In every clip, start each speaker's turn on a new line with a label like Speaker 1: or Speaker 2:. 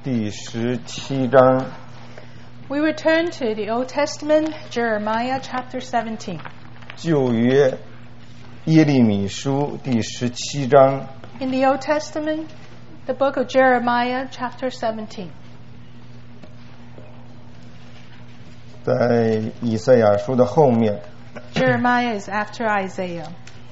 Speaker 1: 第17章。
Speaker 2: We return to the Old Testament, Jeremiah chapter 17.
Speaker 1: 旧约耶利米书第17章。
Speaker 2: In the Old Testament, the book of Jeremiah chapter 17.
Speaker 1: 在以赛亚书的后面。
Speaker 2: Jeremiah is after Isaiah.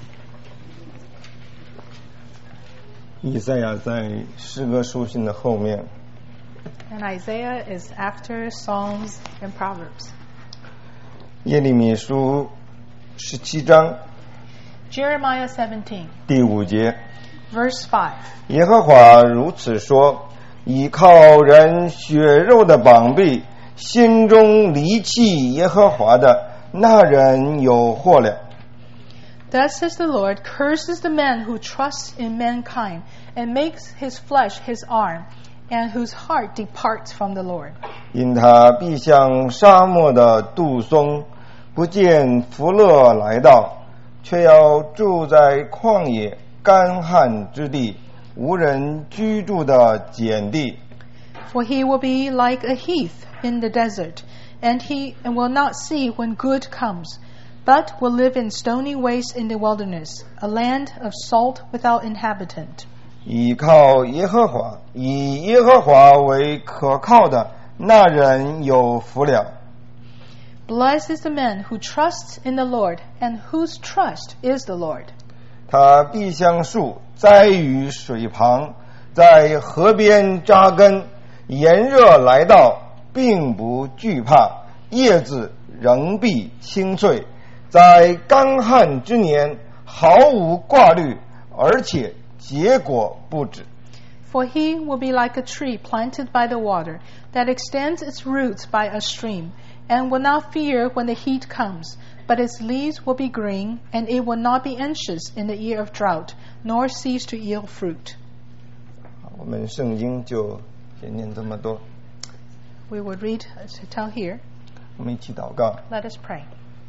Speaker 1: 以赛亚在诗歌书信的后面。
Speaker 2: And Isaiah is after Psalms and Proverbs.
Speaker 1: 耶利米书17章
Speaker 2: Jeremiah 17,
Speaker 1: 第5节。
Speaker 2: verse 5.
Speaker 1: 耶和华如此说：倚靠人血肉的膀臂，心中离弃耶和华的，那人有祸了。
Speaker 2: Thus says the Lord, curses the man who trusts in mankind and makes his flesh his arm, and whose heart departs from the Lord.
Speaker 1: 因他必像沙漠的杜松，不见福乐来到，却要住在旷野干旱之地，无人居住的碱地。
Speaker 2: For he will be like a heath in the desert, and will not see when good comes, but will live in stony wastes in the wilderness, a land of salt without inhabitant.
Speaker 1: 倚靠耶和华，以耶和华为可靠的，那人有福了。
Speaker 2: Blessed is the man who trusts in the Lord, and whose trust is the Lord.
Speaker 1: 他必像树栽于水旁，在河边扎根，炎热来到，并不惧怕，叶子仍必青翠，在干旱之年毫无挂虑，而且结果不止。
Speaker 2: For he will be like a tree planted by the water, that extends its roots by a stream, and will not fear when the heat comes, but its leaves will be green, and it will not be anxious in the year of drought, nor cease to yield fruit.
Speaker 1: 我们圣经就先念这么多，
Speaker 2: We will read till here.
Speaker 1: 我们一起祷告。
Speaker 2: Let us pray.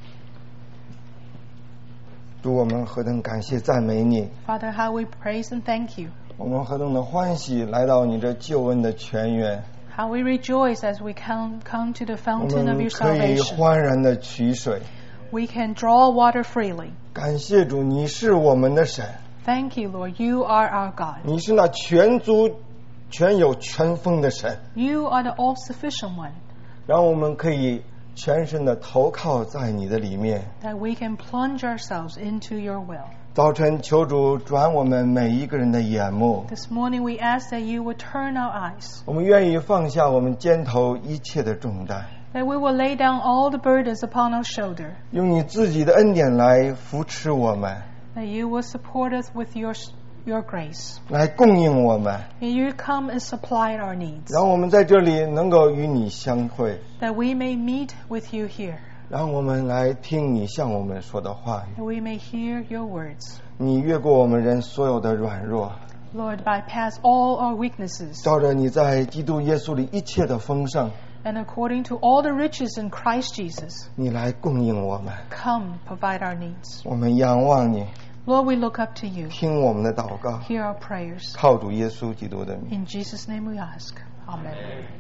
Speaker 1: 主，我们何等感谢赞美你，
Speaker 2: Father, how we praise and thank you.
Speaker 1: 我们何等的欢喜来到你这救恩的泉源，
Speaker 2: How we rejoice as we come to the
Speaker 1: 我
Speaker 2: fountain of
Speaker 1: 们
Speaker 2: your
Speaker 1: 可以
Speaker 2: salvation.
Speaker 1: 欢然的取水。
Speaker 2: We can draw water freely.
Speaker 1: 感谢主，你是我们的神，
Speaker 2: Thank you, Lord. You are our God.
Speaker 1: 你是那全足全有全丰的神，
Speaker 2: You are the all-sufficient one,
Speaker 1: 让我们可以全身的投靠在你的里面。
Speaker 2: that we can plunge ourselves into your will.
Speaker 1: 早晨求主转我们每一个人的眼目，
Speaker 2: This morning we ask that you would turn our eyes,
Speaker 1: 我们愿意放下我们肩头一切的重担，
Speaker 2: that we will lay down all the burdens upon our shoulder,
Speaker 1: 用你自己的恩典来扶持我们，
Speaker 2: that you will support us with your grace.
Speaker 1: 来供应我们，
Speaker 2: May you come and supply our needs,
Speaker 1: 让我们在这里能够与你相会，
Speaker 2: that we may meet with you here,
Speaker 1: 让我们来听你向我们说的话语。
Speaker 2: that we may hear your words.
Speaker 1: 你越过我们人所有的软弱，
Speaker 2: Lord, bypass all our weaknesses,
Speaker 1: 照着你在基督耶稣里一切的丰盛，
Speaker 2: and according to all the riches in Christ Jesus,
Speaker 1: 你来供应我们。
Speaker 2: come provide our needs.
Speaker 1: 我们仰望你，
Speaker 2: Lord, we look up to you.
Speaker 1: 听我们的祷告，
Speaker 2: Hear our prayers.
Speaker 1: 靠主耶稣基督的名。
Speaker 2: In Jesus' name we ask. Amen.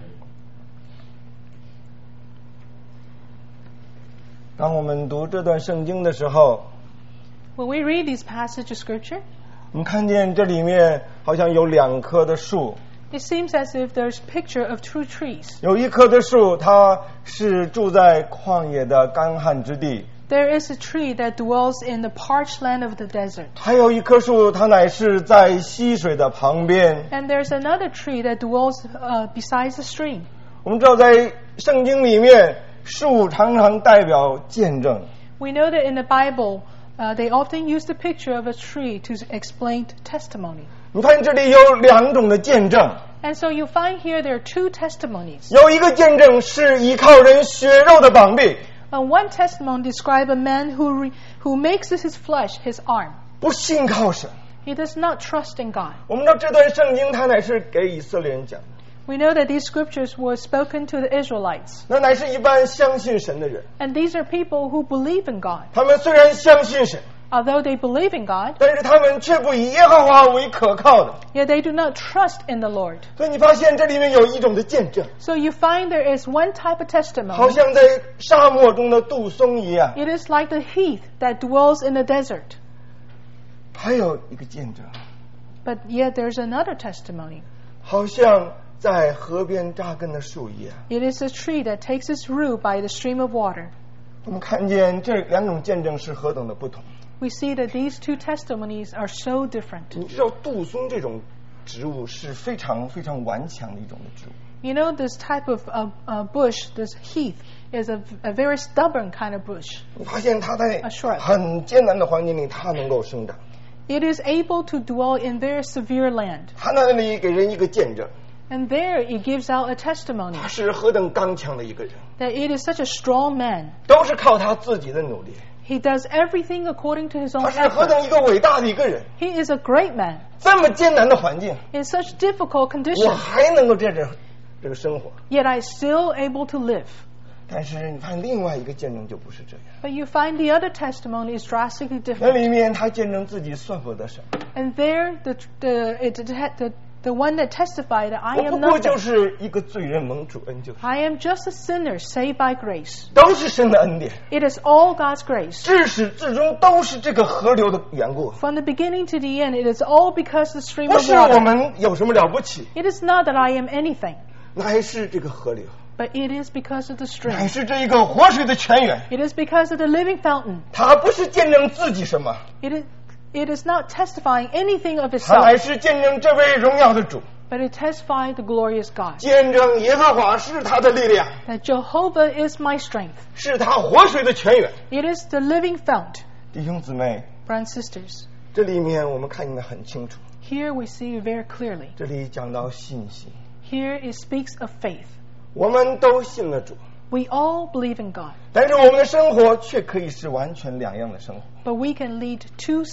Speaker 1: 当我们读这段圣经的时候，
Speaker 2: When we read these passages of Scripture,
Speaker 1: 我们看见这里面好像有2棵的树，
Speaker 2: it seems as if there's a picture of two trees.
Speaker 1: 有一棵的树，它是住在旷野的干旱之地；
Speaker 2: There is a tree that dwells in the parched land of the desert.
Speaker 1: 还有一棵树，它乃是在溪水的旁边。
Speaker 2: And there's another tree that dwells besides the stream.
Speaker 1: 我们知道，在圣经里面，树常常代表见证。
Speaker 2: We know that in the Bible, they often use the picture of a tree to explain testimony.
Speaker 1: 你看这里有2种的见证，
Speaker 2: And so you find here there are two testimonies.
Speaker 1: 有一个见证是依靠人血肉的膀臂，
Speaker 2: One testimony describes a man who makes his flesh his arm.
Speaker 1: 不信靠神。
Speaker 2: He does not trust in God.
Speaker 1: 我们知道这段圣经它乃是给以色列人讲的，
Speaker 2: We know that these scriptures were spoken to the Israelites.
Speaker 1: 那乃是一般相信神的人。
Speaker 2: And these are people who believe in God.
Speaker 1: 他们虽然相信神，
Speaker 2: although they believe in God,
Speaker 1: 但是他们却不以耶和华为可靠的。
Speaker 2: yet they do not trust in the Lord.
Speaker 1: 所以你发现这里面有一种的见证，
Speaker 2: So you find there is one type of
Speaker 1: 好
Speaker 2: testimony.
Speaker 1: 像在沙漠中的杜松一样。
Speaker 2: It is like the heath that dwells in the desert.
Speaker 1: 还有一个见证，
Speaker 2: But yet there's another testimony.
Speaker 1: 好像在河边扎根的树一样。
Speaker 2: It is a tree that takes its root by the stream of water.
Speaker 1: 我们看见这两种见证是何等的不同。
Speaker 2: We see that these two testimonies are so different.
Speaker 1: 你知道杜松这种植物是非常非常顽强的一种的植物。
Speaker 2: You know, this type of bush, this heath, is a very stubborn kind of bush.
Speaker 1: 你发现它在
Speaker 2: A shrub.
Speaker 1: 很艰难的环境里，它能够生长。
Speaker 2: It is able to dwell in very severe land.
Speaker 1: 它那里给人一个见证，
Speaker 2: And there it gives out a testimony
Speaker 1: 他是何等刚强的一个人，
Speaker 2: that it is such a strong man.
Speaker 1: 都是靠他自己的努力。
Speaker 2: He does everything according to his own
Speaker 1: 他是何
Speaker 2: effort.
Speaker 1: 等一个伟大的一个人，
Speaker 2: He is a great man.
Speaker 1: 这么艰难的环境，
Speaker 2: In such difficult
Speaker 1: 我
Speaker 2: conditions,
Speaker 1: 还能够这个生活。
Speaker 2: yet I still able to live.
Speaker 1: 但是你看另外一个见证就不是这样，
Speaker 2: But you find the other testimony is drastically
Speaker 1: 那
Speaker 2: different.
Speaker 1: 里面他见证自己算不得什么，
Speaker 2: And there, the one that testified that I
Speaker 1: 我不
Speaker 2: am
Speaker 1: 过就
Speaker 2: nothing.
Speaker 1: 是一个罪人蒙主恩救，
Speaker 2: I am just a sinner saved by grace.
Speaker 1: 都是神的恩典，
Speaker 2: It is all God's grace.
Speaker 1: 至始至终都是这个河流的缘故，
Speaker 2: From the beginning to the end, it is all because the stream
Speaker 1: 不
Speaker 2: of
Speaker 1: 是我
Speaker 2: water.
Speaker 1: 们有什么了不起，
Speaker 2: It is not that I am anything,
Speaker 1: 乃是这个河流，
Speaker 2: but it is because of the
Speaker 1: 乃
Speaker 2: stream.
Speaker 1: 是这一个活水的泉源。
Speaker 2: It is because of the living fountain.
Speaker 1: 他不是见证自己什么，
Speaker 2: It is not testifying anything of
Speaker 1: 他乃
Speaker 2: itself,
Speaker 1: 是见证这位荣耀的主，
Speaker 2: but it testifies the glorious God.
Speaker 1: 见证耶和华是他的力量，
Speaker 2: That Jehovah is my strength.
Speaker 1: 是他活水的泉源。
Speaker 2: It is the living fount.
Speaker 1: 弟兄姊妹，
Speaker 2: Brothers and sisters,
Speaker 1: 这里面我们看见的很清楚，
Speaker 2: here we see very clearly.
Speaker 1: 这里讲到信心，
Speaker 2: Here it speaks of faith.
Speaker 1: 我们都信了主，
Speaker 2: We all believe in God,
Speaker 1: 但是我们的生活却可以是完全两样的生活。
Speaker 2: but we can lead two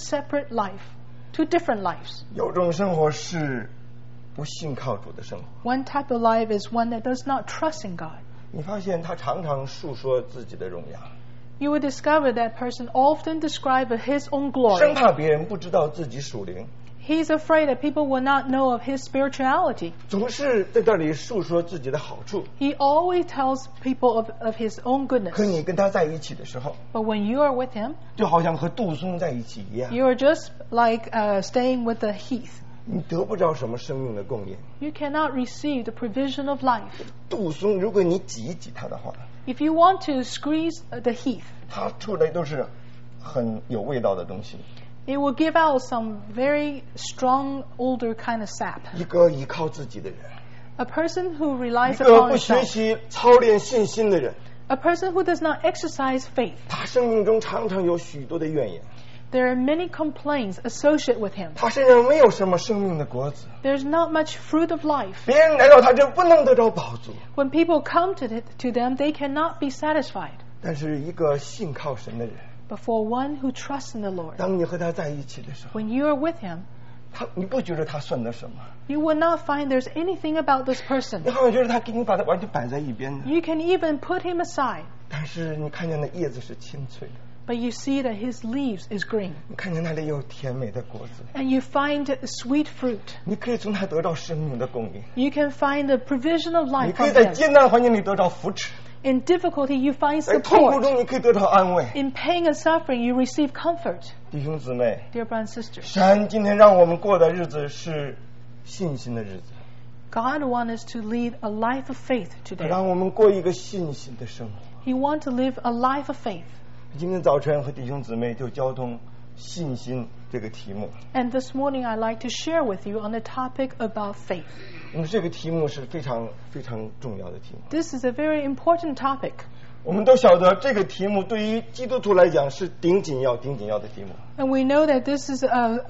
Speaker 2: different lives.
Speaker 1: 有种生活是不信靠主的生活，
Speaker 2: One type of life is one that does not trust in God.
Speaker 1: 你发现他常常述说自己的荣耀，
Speaker 2: You will discover that person often describes his own
Speaker 1: 生
Speaker 2: glory.
Speaker 1: 怕别人不知道自己属灵，
Speaker 2: He's afraid that people will not know of his spirituality.
Speaker 1: 总是在这里述说自己的好处。
Speaker 2: He always tells people of his own
Speaker 1: 可
Speaker 2: goodness.
Speaker 1: 你跟他在一起的时候，
Speaker 2: But when you are with him,
Speaker 1: 就好像和杜松在一起一样，
Speaker 2: you are just like staying with the heath.
Speaker 1: 你得不着什么生命的供应。
Speaker 2: You cannot receive the provision of life.
Speaker 1: 杜松，如果你挤一挤它的话，
Speaker 2: If you want to squeeze the heath,
Speaker 1: 它出来都是很有味道的东西。
Speaker 2: it will give out some very strong, older kind of sap.
Speaker 1: 一个依靠自己的人，
Speaker 2: A person who
Speaker 1: 一
Speaker 2: relies
Speaker 1: 个
Speaker 2: upon
Speaker 1: 不学
Speaker 2: himself,
Speaker 1: 习操练信心的人，
Speaker 2: a person who does not exercise faith.
Speaker 1: 他生命中常常有许多的怨言，
Speaker 2: There are many complaints associated with him.
Speaker 1: 他身上没有什么生命的果子，
Speaker 2: There's not much fruit of life.
Speaker 1: 别人来到他这不能得着饱足。
Speaker 2: When people come to them, they cannot be satisfied.
Speaker 1: 但是一个信靠神的人，
Speaker 2: But for one who trusts in the Lord,
Speaker 1: 当你和他在一起的时候，
Speaker 2: when you are with him,
Speaker 1: 你不觉得他算得什么？
Speaker 2: you will not find there's anything about this person.
Speaker 1: 你好像觉得他给你把他完全摆在一边的，
Speaker 2: You can even put him aside,
Speaker 1: 但是你看见那叶子是青翠的，
Speaker 2: but you see that his leaves is green.
Speaker 1: 你看见那里有甜美的果子，
Speaker 2: And you find sweet fruit.
Speaker 1: 你可以从他得到生命的供应，
Speaker 2: You can find the provision of
Speaker 1: 你
Speaker 2: life
Speaker 1: 可以
Speaker 2: from
Speaker 1: 在
Speaker 2: him.
Speaker 1: 艰难环境里得到扶持，
Speaker 2: In difficulty, you find
Speaker 1: 在痛苦
Speaker 2: support.
Speaker 1: 中你可以得到安慰。
Speaker 2: In pain and suffering, you receive comfort.
Speaker 1: 弟兄姊妹，
Speaker 2: Dear brothers and sisters,
Speaker 1: 神今天让我们过的日子是信心的日子，
Speaker 2: God wants us to lead a life of faith
Speaker 1: 他
Speaker 2: today.
Speaker 1: 让我们过一个信心的生活。
Speaker 2: He wants to live a life of faith.
Speaker 1: 今天早晨和弟兄姊妹就交通信心这个题目，
Speaker 2: And this morning, I'd like to share with you on the topic about faith.
Speaker 1: 因为这个题目是非常非常重要的题目。
Speaker 2: This is a very important topic.
Speaker 1: 我们都晓得这个题目对于基督徒来讲是顶紧要的题目。
Speaker 2: And we know that this is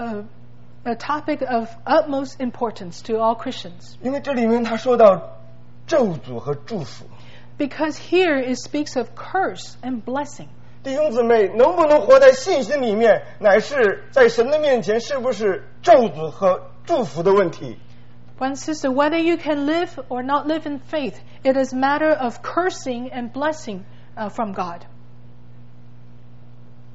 Speaker 2: a topic of utmost importance to all Christians.
Speaker 1: 因为这里面他说到咒诅和祝福，
Speaker 2: Because here it speaks of curse and blessing.
Speaker 1: 弟兄姊妹能不能活在信心里面，乃是在神的面前是不是咒诅和祝福的问题。
Speaker 2: One sister, whether you can live or not live in faith, it is a matter of cursing and blessing from God.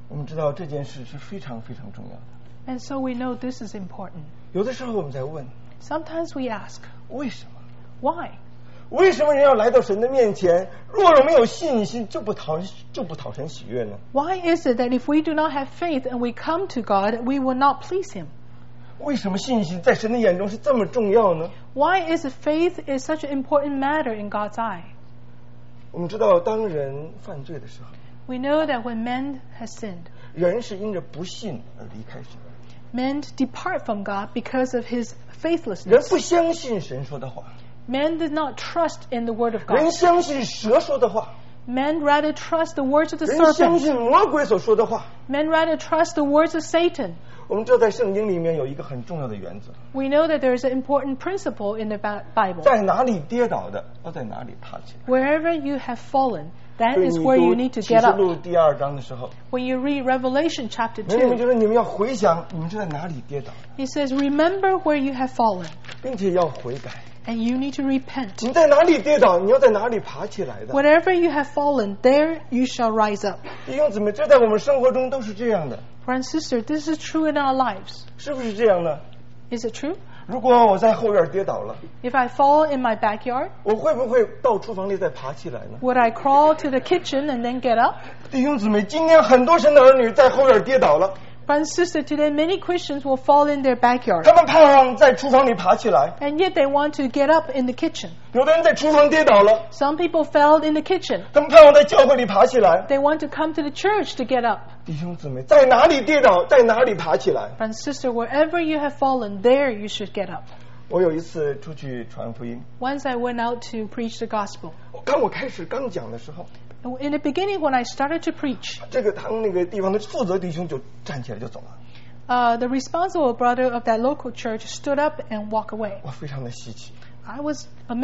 Speaker 1: 我们知道这件事是非常非常重要的。
Speaker 2: And so we know this is important.
Speaker 1: 有的时候我们在问，
Speaker 2: Sometimes we ask,
Speaker 1: 为什么？
Speaker 2: why?
Speaker 1: 为什么人要来到神的面前？若没有信心，就不讨神喜悦呢？
Speaker 2: Why is it that if we do not have faith and we come to God, we will not please Him?
Speaker 1: 为什么信心在神的眼中是这么重要呢？
Speaker 2: Why is it faith is such an important matter in God's eye?
Speaker 1: 我们知道，当人犯罪的时候，
Speaker 2: We know that when man has sinned,
Speaker 1: 人是因着不信而离开神，
Speaker 2: men depart from God because of his
Speaker 1: 人
Speaker 2: faithlessness.
Speaker 1: 不相信神说的话，
Speaker 2: Men did not trust in the word of
Speaker 1: 人
Speaker 2: God.
Speaker 1: 相信蛇说的话，
Speaker 2: Men rather trust the words of the
Speaker 1: 人相
Speaker 2: serpent.
Speaker 1: 信魔鬼所说的话。
Speaker 2: Men rather trust the words of Satan.
Speaker 1: 我们知道，在圣经里面有一个很重要的原则，
Speaker 2: We know that there is an important principle in the Bible.
Speaker 1: 在哪里跌倒的，要在哪里爬起来。
Speaker 2: Wherever you have fallen, that
Speaker 1: 所以
Speaker 2: is
Speaker 1: 你
Speaker 2: where you
Speaker 1: 读
Speaker 2: need to
Speaker 1: 启
Speaker 2: get
Speaker 1: 示
Speaker 2: up.
Speaker 1: 录第2章的时候，
Speaker 2: When you read Revelation chapter
Speaker 1: 你们
Speaker 2: 2,
Speaker 1: 觉得你们要回想你们是在哪里跌倒的，
Speaker 2: it says, remember where you have fallen,
Speaker 1: 并且要悔改。
Speaker 2: and you need to repent.
Speaker 1: 你在哪里跌倒，你要在哪里爬起来的。
Speaker 2: Wherever you have fallen, there you shall rise up.
Speaker 1: 弟兄姊妹，这在我们生活中都是这样的，
Speaker 2: Brother and sister, this is true in our lives.
Speaker 1: 是不是这样呢？
Speaker 2: Is it true?
Speaker 1: 如果我在后院跌倒了，
Speaker 2: If I fall in my backyard,
Speaker 1: 我会不会到厨房里再爬起来呢？
Speaker 2: would I crawl to the kitchen and then get up?
Speaker 1: 弟兄姊妹，今天很多神的儿女在后院跌倒了，
Speaker 2: Brother and sister, today many Christians will fall in their backyard,
Speaker 1: 他们盼望在厨房里爬起来，
Speaker 2: and yet they want to get up in the kitchen.
Speaker 1: 有的人在厨房跌倒了，
Speaker 2: Some people fell in the kitchen.
Speaker 1: 他们盼望在教会里爬起来。
Speaker 2: They want to come to the church to get up.
Speaker 1: 弟兄姊妹，在哪里跌倒，在哪里爬起来。
Speaker 2: Brother and sister, wherever you have fallen, there you should get up.
Speaker 1: 我有一次出去传福音，
Speaker 2: Once I went out to preach the gospel.
Speaker 1: 我开始刚讲的时候，
Speaker 2: In the beginning, when I started to preach,
Speaker 1: 这个他们那个地方的负责弟兄就站起来就走了，
Speaker 2: the responsible brother of that local church stood up and walked away.
Speaker 1: 我非常的稀奇。
Speaker 2: I was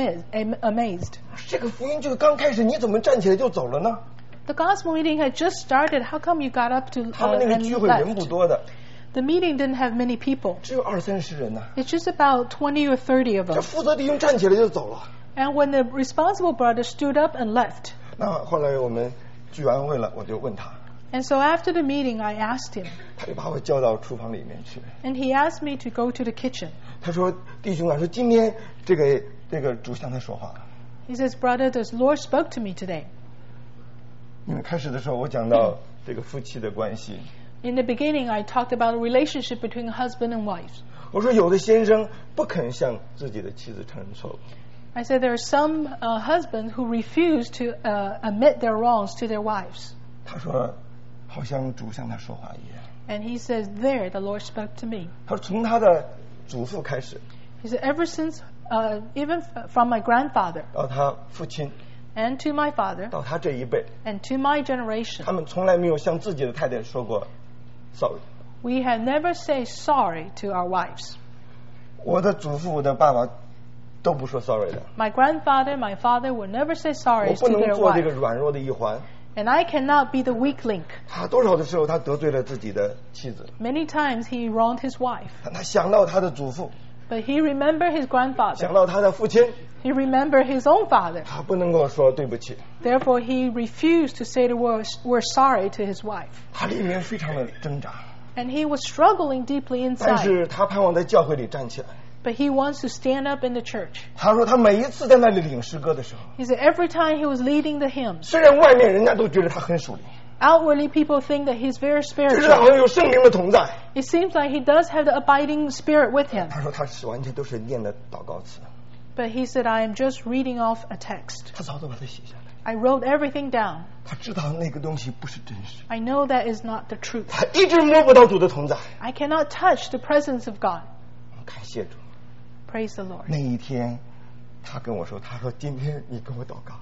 Speaker 2: amazed.
Speaker 1: 这个福音就刚开始，你怎么站起来就走了呢？
Speaker 2: The gospel meeting had just started. How come you got up to
Speaker 1: 他们那个
Speaker 2: and
Speaker 1: 聚会人不
Speaker 2: left?
Speaker 1: 多的，
Speaker 2: The meeting didn't have many people.
Speaker 1: 只有20-30人呢。
Speaker 2: It's just about 20 or 30 of
Speaker 1: 这
Speaker 2: us.
Speaker 1: 负责弟兄站起来就走了。
Speaker 2: And when the responsible brother stood up and left,
Speaker 1: 那后来我们聚完会了，我就问他，
Speaker 2: and so after the meeting, I asked him,
Speaker 1: 他就把我叫到厨房里面去。
Speaker 2: and he asked me to go to the kitchen.
Speaker 1: 他说：“弟兄啊，说今天这个主向他说话。
Speaker 2: He says, brother, the Lord spoke to me today.
Speaker 1: 因为开始的时候我讲到这个夫妻的关系，
Speaker 2: In the beginning, I talked about a relationship between husband and wife.
Speaker 1: 我说有的先生不肯向自己的妻子承认错误，
Speaker 2: I said there are some husbands who refuse to admit their wrongs to their wives.
Speaker 1: 他说好像主向他说话一样。
Speaker 2: And he says, there, the Lord spoke to me.
Speaker 1: 他说从他的祖父开始，
Speaker 2: He said, ever since, even from my grandfather
Speaker 1: 到他父亲，
Speaker 2: and to my father
Speaker 1: 到他这一辈，
Speaker 2: and to my generation,
Speaker 1: 他们从来没有向自己的太太说过 sorry。
Speaker 2: we have never said sorry to our wives.
Speaker 1: 我的祖父、我的爸爸都不说 sorry 的，
Speaker 2: My grandfather, my father will never say
Speaker 1: 我
Speaker 2: sorry
Speaker 1: 不
Speaker 2: to
Speaker 1: 能
Speaker 2: their
Speaker 1: 做这个
Speaker 2: wife.
Speaker 1: 软弱的一环。
Speaker 2: And I cannot be the weak link.
Speaker 1: 他多少的时候他得罪了自己的妻子，
Speaker 2: Many times he wronged his wife.
Speaker 1: 但他想到他的祖父，
Speaker 2: But he remembered his
Speaker 1: 想
Speaker 2: grandfather.
Speaker 1: 到他的父亲，
Speaker 2: He remembered his own father.
Speaker 1: 他不能够说对不起，
Speaker 2: Therefore, he refused to say the word, we're sorry to his wife.
Speaker 1: 他里面非常的挣扎，
Speaker 2: And he was struggling deeply
Speaker 1: 但
Speaker 2: inside.
Speaker 1: 是他盼望在教会里站起来。
Speaker 2: But he wants to stand up in the church.
Speaker 1: 他说他每一次在那里领诗歌的时候，
Speaker 2: He said every time he was leading the hymns,
Speaker 1: 虽然外面人家都觉得他很属灵，
Speaker 2: outwardly people think that he's very
Speaker 1: 就是好
Speaker 2: spiritual.
Speaker 1: 像有圣灵的同在。
Speaker 2: It seems like he does have the abiding spirit with him.
Speaker 1: 他说他是完全都是念的祷告词，
Speaker 2: But he said, I am just reading off a text.
Speaker 1: 他早都把它写下来。
Speaker 2: I wrote everything down.
Speaker 1: 他知道那个东西不是真实，
Speaker 2: I know that is not the truth.
Speaker 1: 他一直摸不到主的同在。
Speaker 2: I cannot touch the presence of God.
Speaker 1: 感谢主。
Speaker 2: Praise the Lord.
Speaker 1: 那一天，他跟我说：“他说今天你跟我祷告。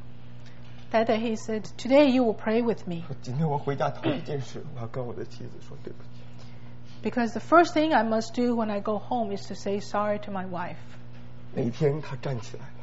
Speaker 2: That day he said, today you will pray with me.
Speaker 1: 说今天我回家头一件事，我要跟我的妻子说对不起。
Speaker 2: Because the first thing I must do when I go home is to say sorry to my wife. ”
Speaker 1: 那一天他站起来了。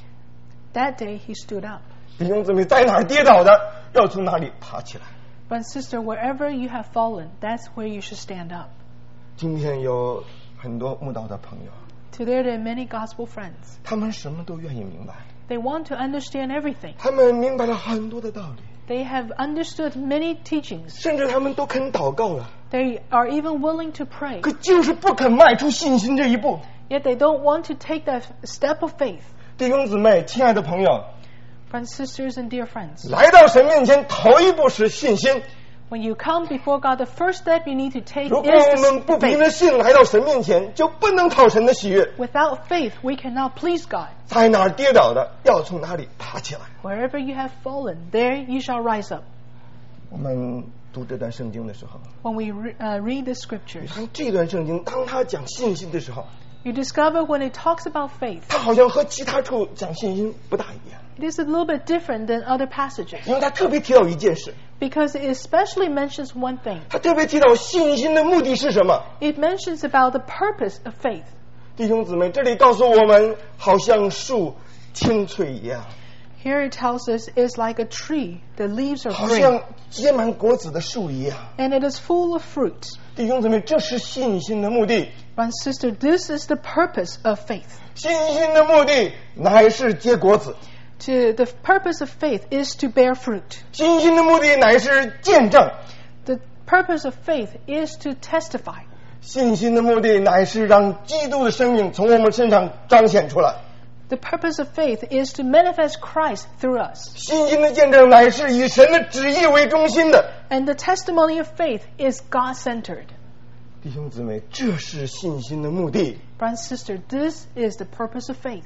Speaker 2: That day he stood up.
Speaker 1: 弟兄姊妹，在哪儿跌倒的，要从哪里爬起来。
Speaker 2: But sister, wherever you have fallen, that's where you should stand up.
Speaker 1: 今天有很多慕道的朋友，
Speaker 2: Today there are many gospel friends.
Speaker 1: 他们什么都愿意明白，
Speaker 2: They want to understand everything.
Speaker 1: 他们明白了很多的道理，
Speaker 2: They have understood many teachings.
Speaker 1: 甚至他们都肯祷告了，
Speaker 2: They are even willing to pray.
Speaker 1: 可就是不肯迈出信心这一步。
Speaker 2: Yet they don't want to take that step of faith.
Speaker 1: 弟兄姊妹，亲爱的朋友，
Speaker 2: Friends, sisters, and dear friends,
Speaker 1: 来到神面前，头一步是信心。
Speaker 2: when you come before God, the first step you need to take
Speaker 1: 如果
Speaker 2: is
Speaker 1: 我
Speaker 2: the
Speaker 1: 们不凭着
Speaker 2: faith.
Speaker 1: 信来到神面前，就不能讨神的喜悦。
Speaker 2: Without faith, we cannot please God.
Speaker 1: 在哪儿跌倒的，要从哪里爬起来。
Speaker 2: Wherever you have fallen, there you shall rise up.
Speaker 1: 我们读这段圣经的时候，
Speaker 2: When we read the
Speaker 1: 你
Speaker 2: scriptures,
Speaker 1: 看这段圣经，当他讲信心的时候，
Speaker 2: you discover when it talks about faith,
Speaker 1: 他好像和其他处讲信心不大一样，
Speaker 2: it is a little bit different than other passages
Speaker 1: 因为他特别提到一件事，
Speaker 2: because it especially mentions one thing.
Speaker 1: 他特别提到信心的目的是什么。
Speaker 2: It mentions about the purpose of faith.
Speaker 1: 弟兄姊妹，这里告诉我们，好像树青翠一样，
Speaker 2: Here it tells us it's like a tree. The leaves are
Speaker 1: 好
Speaker 2: green
Speaker 1: 像结满果子的树一样。
Speaker 2: and it is full of fruit.
Speaker 1: 弟兄姊妹，这是信心的目的。
Speaker 2: But sister, this is the purpose of faith.
Speaker 1: 信心的目的乃是结果子，
Speaker 2: The purpose of faith is to bear fruit.
Speaker 1: 信心的目的乃是见证，
Speaker 2: The purpose of faith is to testify.
Speaker 1: 信心的目的乃是让基督的生命从我们身上彰显出来。
Speaker 2: The purpose of faith is to manifest Christ through us.
Speaker 1: 信心的见证乃是以神的旨意为中心的。
Speaker 2: And the testimony of faith is God-centered.
Speaker 1: 弟兄姊妹，这是信心的目的。
Speaker 2: Brother and sister, this is the purpose of faith.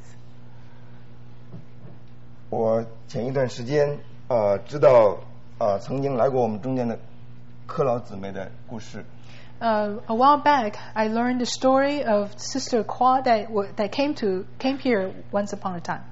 Speaker 1: 我前一段时间知道曾经来过我们中间的柯老姊妹的故事。
Speaker 2: A while back, I learned the story of Sister Kwa that came here once upon a time.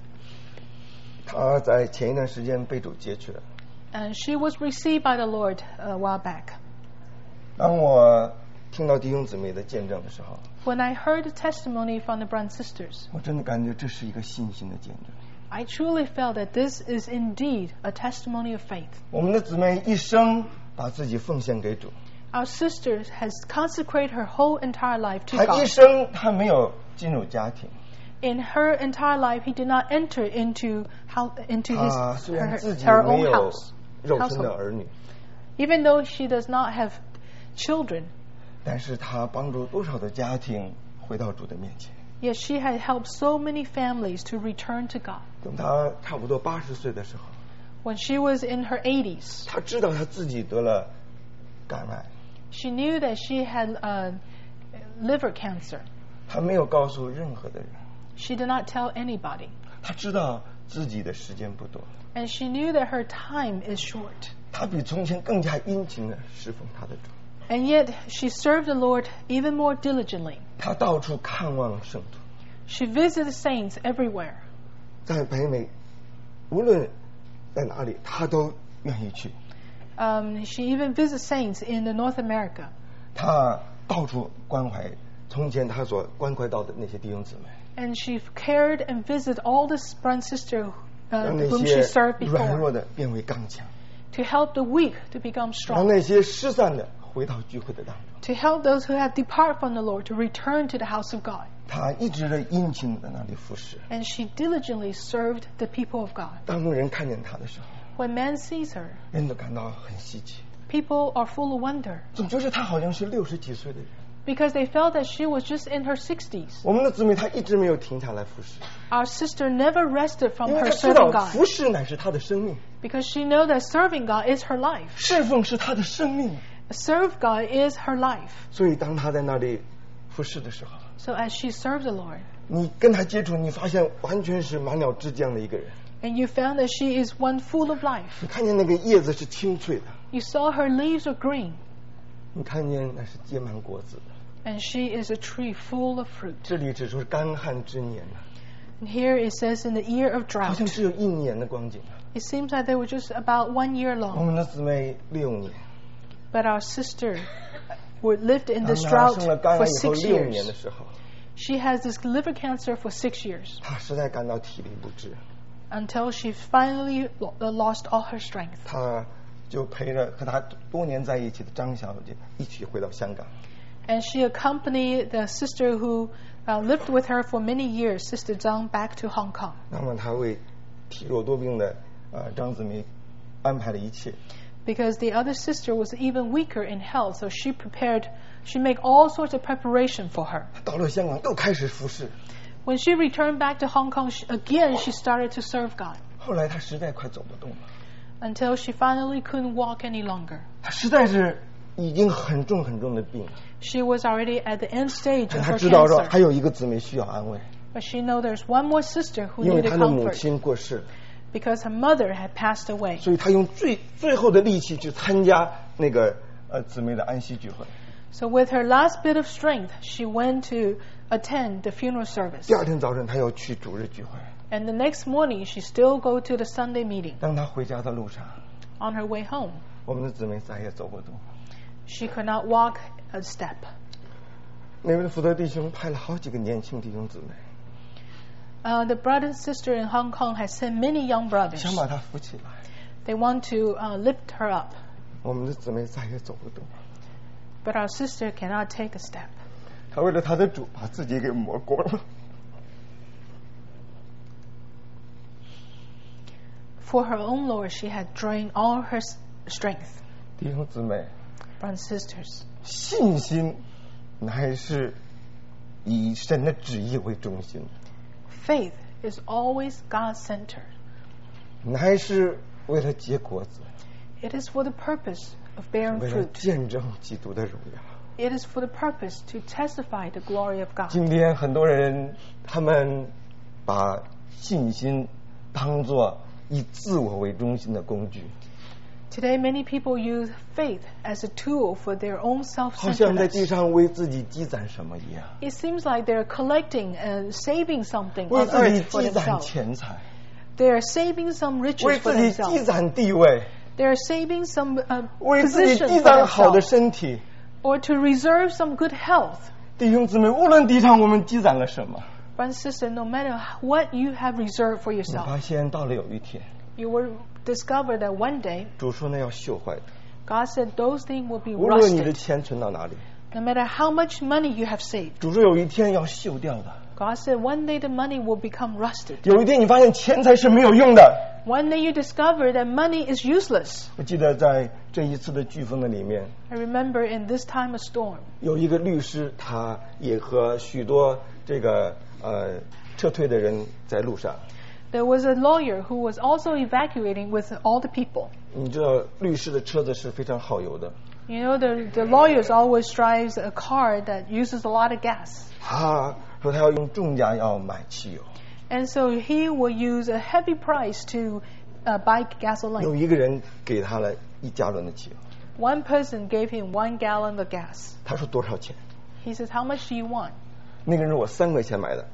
Speaker 1: 她在前一段时间被主接去了。
Speaker 2: And she was received by the Lord a while back.
Speaker 1: 当我听到弟兄姊妹的见证的时候，
Speaker 2: When I heard the testimony from the brothers and sisters,
Speaker 1: 我真的感觉这是一个信心的见证。
Speaker 2: I truly felt that this is indeed a testimony of faith.
Speaker 1: 我们的姊妹一生把自己奉献给主，
Speaker 2: Our sister has consecrated her whole entire life to
Speaker 1: 她一
Speaker 2: God.
Speaker 1: 生她没有进入家庭，
Speaker 2: In her entire life, he did not enter into
Speaker 1: 她虽然自己
Speaker 2: her
Speaker 1: 没
Speaker 2: own
Speaker 1: 有
Speaker 2: house.
Speaker 1: 肉身的儿女，
Speaker 2: Even though she does not have children,
Speaker 1: 但是她帮助多少的家庭回到主的面前。
Speaker 2: yet she had helped so many families to return to God.
Speaker 1: 等她差不多80岁的时候，
Speaker 2: When she was in her 80s,
Speaker 1: 她知道她自己得了肝癌，
Speaker 2: she knew that she had liver cancer.
Speaker 1: 她没有告诉任何的人，
Speaker 2: She did not tell anybody.
Speaker 1: 她知道自己的时间不多，
Speaker 2: And she knew that her time is short.
Speaker 1: 她比从前更加殷勤的侍奉她的主，
Speaker 2: And yet she served the Lord even more diligently.
Speaker 1: 她到处看望圣徒，
Speaker 2: She visited saints everywhere.
Speaker 1: 在北美，无论在哪里，她都愿意去。
Speaker 2: She even visited saints in the North America.
Speaker 1: 她到处关怀从前她所关怀到的那些弟兄姊妹，
Speaker 2: And she cared and visited all the brother and sister
Speaker 1: 让那
Speaker 2: whom
Speaker 1: 些
Speaker 2: she served
Speaker 1: 软弱
Speaker 2: before
Speaker 1: 的变为刚强，
Speaker 2: to help the weak to become
Speaker 1: 让
Speaker 2: strong,
Speaker 1: 那些失散的回到聚会的当中。
Speaker 2: to help those who have departed from the Lord to return to the house of God.
Speaker 1: 她一直的殷勤地在那里服侍。
Speaker 2: And she diligently served the people of God.
Speaker 1: 当人看见她的时候，
Speaker 2: When man sees her,
Speaker 1: 人都感到很稀奇，
Speaker 2: people are full of wonder
Speaker 1: 总觉得她好像是60几岁的人。
Speaker 2: because they felt that she was just in her 60s.
Speaker 1: 我们的姊妹她一直没有停下来服侍，
Speaker 2: Our sister never rested from
Speaker 1: 因为
Speaker 2: her
Speaker 1: 她知
Speaker 2: serving
Speaker 1: 道
Speaker 2: God
Speaker 1: 服侍乃是她的生命，
Speaker 2: because she knows that serving God is her life.
Speaker 1: 侍奉是她的生命。
Speaker 2: Serve God is her life.
Speaker 1: 所以当她在那里服侍的时候，
Speaker 2: So as she served the Lord,
Speaker 1: 你跟她接触，你发现完全是满了枝浆的一个人。
Speaker 2: and you found that she is one full of life.
Speaker 1: 你看见那个叶子是青翠的，
Speaker 2: You saw her leaves are green,
Speaker 1: 你看见那是结满果子的。
Speaker 2: and she is a tree full of fruit.
Speaker 1: 这里指出干旱之年呢，
Speaker 2: And here it says in the year of
Speaker 1: 好
Speaker 2: drought.
Speaker 1: 像只有1年的光景啊。
Speaker 2: It seems like they were just about 1 year
Speaker 1: 我
Speaker 2: long.
Speaker 1: 们的姊妹6年，
Speaker 2: But our sister lived in
Speaker 1: 当
Speaker 2: this
Speaker 1: 她
Speaker 2: drought
Speaker 1: 生了肝
Speaker 2: for
Speaker 1: 癌以后
Speaker 2: 6
Speaker 1: 6年的
Speaker 2: years.
Speaker 1: 时候，
Speaker 2: She has this liver cancer for 6 years
Speaker 1: 她实在感到体力不支，
Speaker 2: until she finally lost all her strength.
Speaker 1: 她就陪着和她多年在一起的张小姐一起回到香港。
Speaker 2: And she accompanied the sister who lived with her for many years, Sister Zhang, back to Hong Kong.
Speaker 1: 那么他为体弱多病的张姊妹安排了一切。
Speaker 2: Because the other sister was even weaker in health, so she made all sorts of preparation for her.
Speaker 1: 到了香港又开始服侍。
Speaker 2: When she returned back to Hong Kong, she started to serve God.
Speaker 1: 后来她实在快走不动了，
Speaker 2: Until she finally couldn't walk any longer.
Speaker 1: 她实在是已经很重的病了。
Speaker 2: She was already at the end stage
Speaker 1: 但
Speaker 2: of
Speaker 1: 她
Speaker 2: her
Speaker 1: 知道说
Speaker 2: cancer.
Speaker 1: 还有一个姊妹需要安慰，
Speaker 2: But she knew there's one more sister who
Speaker 1: 因为
Speaker 2: needed
Speaker 1: 她的母
Speaker 2: comfort
Speaker 1: 亲过世了，
Speaker 2: because her mother had passed away.
Speaker 1: 所以她用最后的力气去参加那个姊妹的安息聚会。
Speaker 2: So with her last bit of strength, she went to attend the funeral service.
Speaker 1: 第二天早晨她要去主日聚会。
Speaker 2: And the next morning, she still go to the Sunday meeting.
Speaker 1: 当她回家的路上，
Speaker 2: On her way home,
Speaker 1: 我们的姊妹再也走不动。
Speaker 2: she could not walk a step.
Speaker 1: 那位福德弟兄派了好几个年轻弟兄姊妹，
Speaker 2: The brother and sister in Hong Kong has sent many young brothers.
Speaker 1: 想把她扶起来。
Speaker 2: They want to lift her up.
Speaker 1: 我们的姊妹再也走不动。
Speaker 2: But our sister cannot take a step.
Speaker 1: 她为了她的主把自己给磨光了。
Speaker 2: For her own Lord, she had drained all her strength.
Speaker 1: 弟兄姊妹，
Speaker 2: Brothers and sisters,
Speaker 1: 信心乃是以神的旨意为中心，
Speaker 2: faith is always God-centered.
Speaker 1: 乃是为了结果子，
Speaker 2: It is for the purpose of bearing
Speaker 1: 为了
Speaker 2: fruit.
Speaker 1: 见证基督的荣耀。
Speaker 2: It is for the purpose to testify the glory of God.
Speaker 1: 今天很多人他们把信心当作以自我为中心的工具，
Speaker 2: Today, many people use faith as a tool for their own
Speaker 1: 好像在地
Speaker 2: self-centeredness.
Speaker 1: 上为自己积攒什么一样，
Speaker 2: It seems like they're collecting and saving something
Speaker 1: 为
Speaker 2: on
Speaker 1: 自己
Speaker 2: earth for
Speaker 1: 积攒
Speaker 2: themselves.
Speaker 1: 钱财，
Speaker 2: They're saving some
Speaker 1: 为
Speaker 2: riches for
Speaker 1: 自己积
Speaker 2: themselves.
Speaker 1: 攒地位，
Speaker 2: They're saving some
Speaker 1: 为自己
Speaker 2: position
Speaker 1: 积
Speaker 2: for
Speaker 1: 攒好的
Speaker 2: themselves.
Speaker 1: 身体。
Speaker 2: Or to reserve some good health.
Speaker 1: 弟兄姊妹，无论地上我们积攒了什么，
Speaker 2: Brother and sister, no matter what you have reserved for
Speaker 1: 你
Speaker 2: yourself,
Speaker 1: 发现到了有一天，
Speaker 2: you will discover that one day,
Speaker 1: 主说那要锈坏的。
Speaker 2: God said those things will be
Speaker 1: 无论你的
Speaker 2: rusted.
Speaker 1: 钱存到哪里，
Speaker 2: No matter how much money you have saved.
Speaker 1: 主说有一天要锈掉的。
Speaker 2: God said one day the money will become rusted.
Speaker 1: 有一天你发现钱财是没有用的。
Speaker 2: One day you discover that money is useless.
Speaker 1: 我记得在这一次的飓风的里面，
Speaker 2: I remember in this time of storm,
Speaker 1: 有一个律师，他也和许多这个撤退的人在路上。
Speaker 2: there was a lawyer who was also evacuating with all the people.
Speaker 1: 你知道律师的车子是非常耗油的，
Speaker 2: You know, the lawyers always drives a car that uses a lot of gas.
Speaker 1: 他说他要用重价要买汽油。
Speaker 2: And so he will use a heavy price to buy
Speaker 1: 有
Speaker 2: gasoline.
Speaker 1: 一个人给他了1加仑的汽油，
Speaker 2: One person gave him 1 gallon of gas.
Speaker 1: 他说多少钱？
Speaker 2: He says, how much do you want?
Speaker 1: 那个人说我3块钱买的，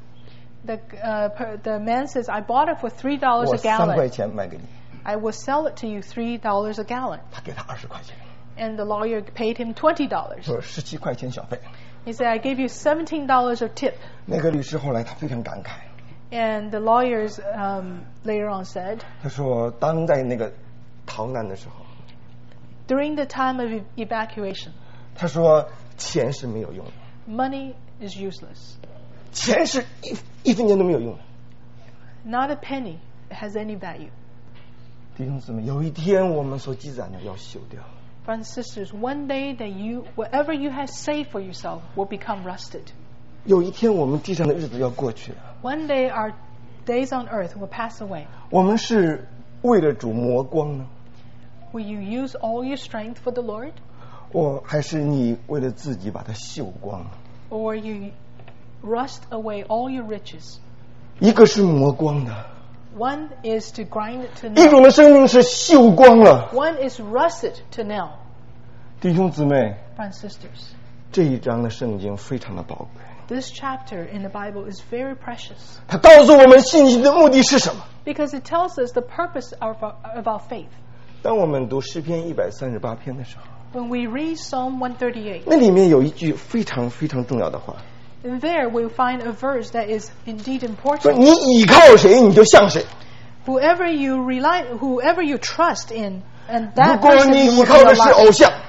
Speaker 2: The man says, I bought it for $3
Speaker 1: 我
Speaker 2: a
Speaker 1: 3块
Speaker 2: gallon.
Speaker 1: 钱卖给你。
Speaker 2: I will sell it to you $3 a gallon.
Speaker 1: 他给他20块钱，
Speaker 2: And the lawyer paid him $20.
Speaker 1: 说17块钱小费。
Speaker 2: He said, I gave you $17 of tip.
Speaker 1: 那个律师后来他非常感慨，
Speaker 2: And the lawyers later on said,
Speaker 1: 他说当在那个逃难的时候，
Speaker 2: during the time of evacuation,
Speaker 1: 他说钱是没有用的，
Speaker 2: money is useless.
Speaker 1: 钱是一分钱都没有用的。
Speaker 2: Not a penny has any value.
Speaker 1: 弟兄姊妹，有一天我们所积攒的要锈掉，
Speaker 2: Brothers and sisters, one day that whatever you have saved for yourself will become rusted.
Speaker 1: 有一天我们地上的日子要过去了。
Speaker 2: One day our days on earth will pass away.
Speaker 1: 我们是为了主磨光呢，
Speaker 2: Will you use all your strength for the Lord?
Speaker 1: 还是你为了自己把它锈光了？
Speaker 2: Or you rust away all your riches?
Speaker 1: 一个是磨光的，
Speaker 2: One is to grind it to
Speaker 1: 一种
Speaker 2: nail.
Speaker 1: 的生命是锈光了。
Speaker 2: One is rusted to nail.
Speaker 1: 弟兄姊妹，
Speaker 2: Brothers and sisters,
Speaker 1: 这一章的圣经非常的宝贵。
Speaker 2: this chapter in the Bible is very precious
Speaker 1: 它告诉我们信心的目的是什么？
Speaker 2: because it tells us the purpose of our faith.
Speaker 1: 当我们读诗篇138篇的时候，
Speaker 2: When we read Psalm 138,
Speaker 1: 那里面有一句非常非常重要的话，
Speaker 2: and there we'll find a verse that is indeed
Speaker 1: 说
Speaker 2: important.
Speaker 1: 你倚靠谁，你就像谁。
Speaker 2: Whoever you trust in, and
Speaker 1: 如
Speaker 2: that
Speaker 1: 果
Speaker 2: person
Speaker 1: 你
Speaker 2: will
Speaker 1: 倚
Speaker 2: be
Speaker 1: 靠的
Speaker 2: your
Speaker 1: 是
Speaker 2: life.
Speaker 1: 偶像，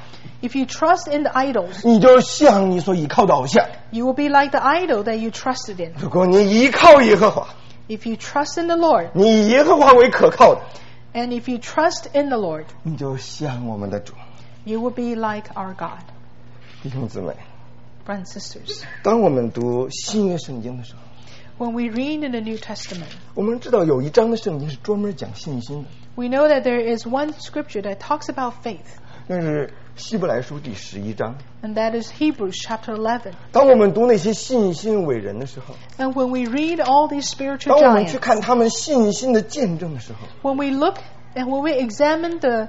Speaker 2: If you trust in the idols,
Speaker 1: 你就像你所依靠的偶像。
Speaker 2: you will be like the idol that you trusted in.
Speaker 1: 如果你依靠耶和华，
Speaker 2: If you trust in the Lord,
Speaker 1: 你以耶和华为可靠的，
Speaker 2: and if you trust in the Lord,
Speaker 1: 你就像我们的主。
Speaker 2: you will be like our God.
Speaker 1: 弟兄姊妹，
Speaker 2: Brothers and sisters,
Speaker 1: 当我们读新约圣经的时候，
Speaker 2: when we read in the New Testament,
Speaker 1: 我们知道有一章的圣经是专门讲信心的，
Speaker 2: we know that there is one scripture that talks about faith,
Speaker 1: 那是希伯来书第11章。
Speaker 2: and that is Hebrews chapter 11.
Speaker 1: 当我们读那些信心伟人的时候，
Speaker 2: And when we read all these spiritual
Speaker 1: 当我们去
Speaker 2: giants,
Speaker 1: 看他们信心的见证的时候，
Speaker 2: when we look and when we examine the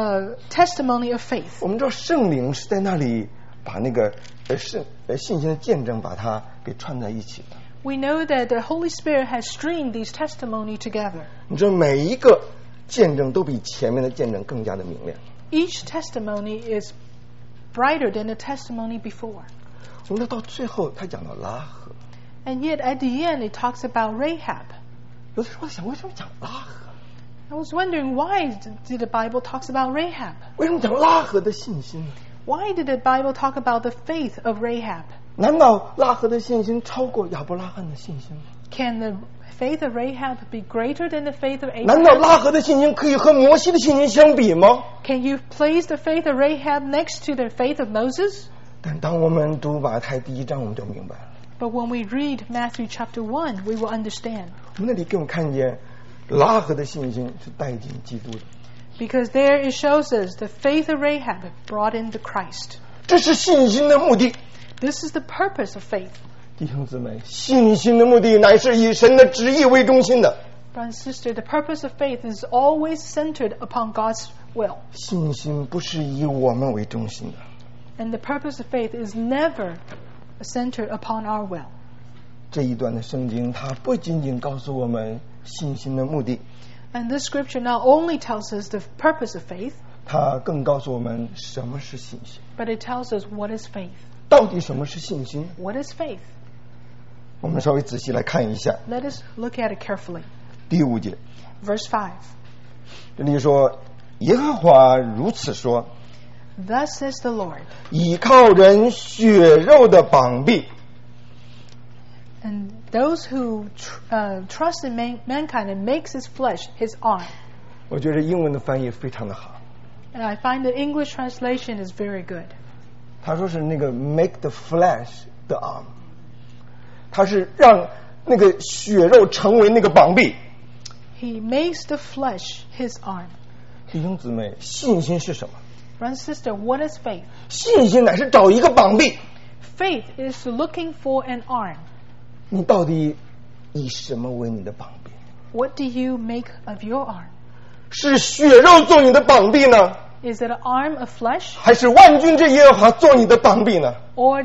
Speaker 2: testimony of faith,
Speaker 1: 我们知道圣灵是在那里把那个信心的见证把它给串在一起的。
Speaker 2: we know that the Holy Spirit has stringed these testimony together.
Speaker 1: 你知道每一个见证都比前面的见证更加的明亮。
Speaker 2: Each testimony is brighter than the testimony before.
Speaker 1: 我们到最后，他讲到拉合，
Speaker 2: And yet at the end it talks about Rahab.
Speaker 1: 有的时候想，为什么讲拉合？
Speaker 2: I was wondering, why did the Bible talks about Rahab?
Speaker 1: 为什么讲拉合的信心呢？
Speaker 2: Why did the Bible talk about the faith of Rahab?
Speaker 1: 难道拉合的信心超过亚伯拉罕的信心吗？
Speaker 2: Can the faith of Rahab be greater than the faith of
Speaker 1: 难道
Speaker 2: Abraham?
Speaker 1: 拉合的信心可以和摩西的信心相比吗？
Speaker 2: Can you place the faith of Rahab next to the faith of Moses?
Speaker 1: 但当我们读马太第1章，我们就明白了。
Speaker 2: But when we read Matthew chapter 1, we will understand.
Speaker 1: 我们那里给我们看见，拉合的信心是带进基督的，
Speaker 2: Because there it shows us the faith of Rahab brought in the Christ.
Speaker 1: 这是信心的目的。
Speaker 2: This is the purpose of faith.
Speaker 1: 弟兄姊妹，信心的目的乃是以神的旨意为中心的。
Speaker 2: Brother and sister, the purpose of faith is always centered upon God's will.
Speaker 1: 信心不是以我们为中心的。
Speaker 2: And the purpose of faith is never centered upon our will.
Speaker 1: 这一段的圣经，它不仅仅告诉我们信心的目的，
Speaker 2: And this scripture not only tells us the purpose of faith,
Speaker 1: 它更告诉我们什么是信心。
Speaker 2: but it tells us what is faith.
Speaker 1: 到底什么是信心？
Speaker 2: What is faith?
Speaker 1: 我们稍微仔细来看一下
Speaker 2: Let us look at it carefully.
Speaker 1: 第5节，
Speaker 2: Verse 5.
Speaker 1: 这里说：“耶和华如此说，
Speaker 2: Thus says the Lord,
Speaker 1: 倚靠人血肉的膀臂，
Speaker 2: and those who trust in mankind and makes his flesh his arm.
Speaker 1: 我觉得英文的翻译非常的好。
Speaker 2: And I find the English translation is very good.
Speaker 1: 他说是那个 make the flesh the arm， 他是让那个血肉成为那个膀臂。
Speaker 2: He makes the flesh his arm.
Speaker 1: 弟兄姊妹，信心是什么？
Speaker 2: Brother and sister, what is faith?
Speaker 1: 信心乃是找一个膀臂。
Speaker 2: Faith is looking for an arm.
Speaker 1: 你到底以什么为你的膀臂？
Speaker 2: What do you make of your arm?
Speaker 1: 是血肉做你的膀臂呢，
Speaker 2: Is it an arm of flesh,
Speaker 1: 还是万军之耶和华做你的膀臂呢？
Speaker 2: or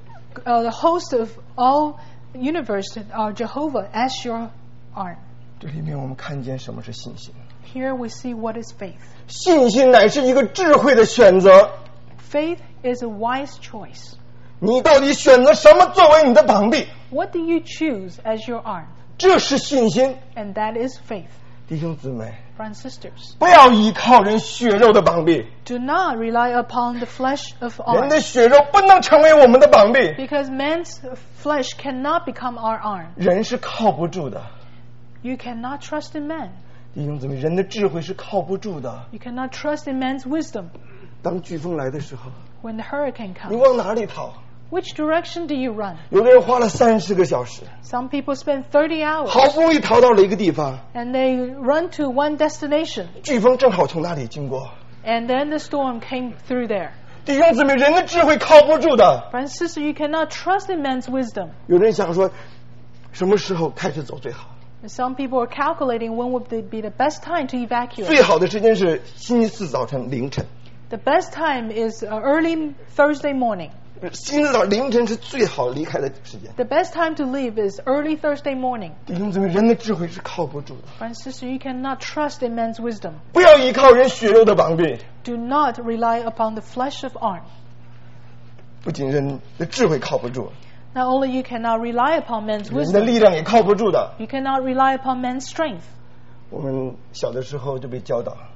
Speaker 2: the host of all universe, Jehovah, as your arm?
Speaker 1: 这里面我们看见什么是信心。
Speaker 2: Here we see what is faith.
Speaker 1: 信心乃是一个智慧的选择。
Speaker 2: Faith is a wise choice.
Speaker 1: 你到底选择什么作为你的膀臂？
Speaker 2: What do you choose as your arm?
Speaker 1: 这是信心。
Speaker 2: And that is faith.
Speaker 1: 弟兄姊妹，
Speaker 2: Brothers and sisters,
Speaker 1: 不要依靠人血肉的膀臂，
Speaker 2: do not rely upon the flesh of
Speaker 1: 人
Speaker 2: arm.
Speaker 1: 的血肉不能成为我们的膀臂，
Speaker 2: Because man's flesh cannot become our arm.
Speaker 1: 人是靠不住的。
Speaker 2: You cannot trust in man.
Speaker 1: 弟兄姊妹，人的智慧是靠不住的。
Speaker 2: You cannot trust in man's wisdom.
Speaker 1: 当飓风来的时候，
Speaker 2: When the hurricane
Speaker 1: 你
Speaker 2: comes,
Speaker 1: 往哪里逃？
Speaker 2: which direction do you run?
Speaker 1: 有的人花了30个小时，
Speaker 2: Some people spend 30 hours
Speaker 1: 好不容易逃到了一个地方，
Speaker 2: and they run to one destination,
Speaker 1: 飓风正好从那里经过。
Speaker 2: and then the storm came through there.
Speaker 1: 弟兄姊妹，人的智慧靠不住的。
Speaker 2: Brother and sister, you cannot trust in man's wisdom.
Speaker 1: 有人想说，什么时候开始走最好？
Speaker 2: Some people are calculating when would be the best time to evacuate.
Speaker 1: 最好的时间是星期四早晨凌晨。
Speaker 2: The best time is early Thursday morning.
Speaker 1: 星期四早凌晨是最好离开的时间。
Speaker 2: The best time to leave is early Thursday morning.
Speaker 1: 弟兄姊妹，人的智慧是靠不住的。
Speaker 2: Brother and sister, you cannot trust in man's wisdom.
Speaker 1: 不要依靠人血肉的膀臂，
Speaker 2: Do not rely upon the flesh of arm.
Speaker 1: 不仅人的智慧靠不住，
Speaker 2: Not only you cannot rely upon man's
Speaker 1: 人的
Speaker 2: wisdom,
Speaker 1: 力量也靠不住的。
Speaker 2: you cannot rely upon man's strength.
Speaker 1: 我们小的时候就被教导，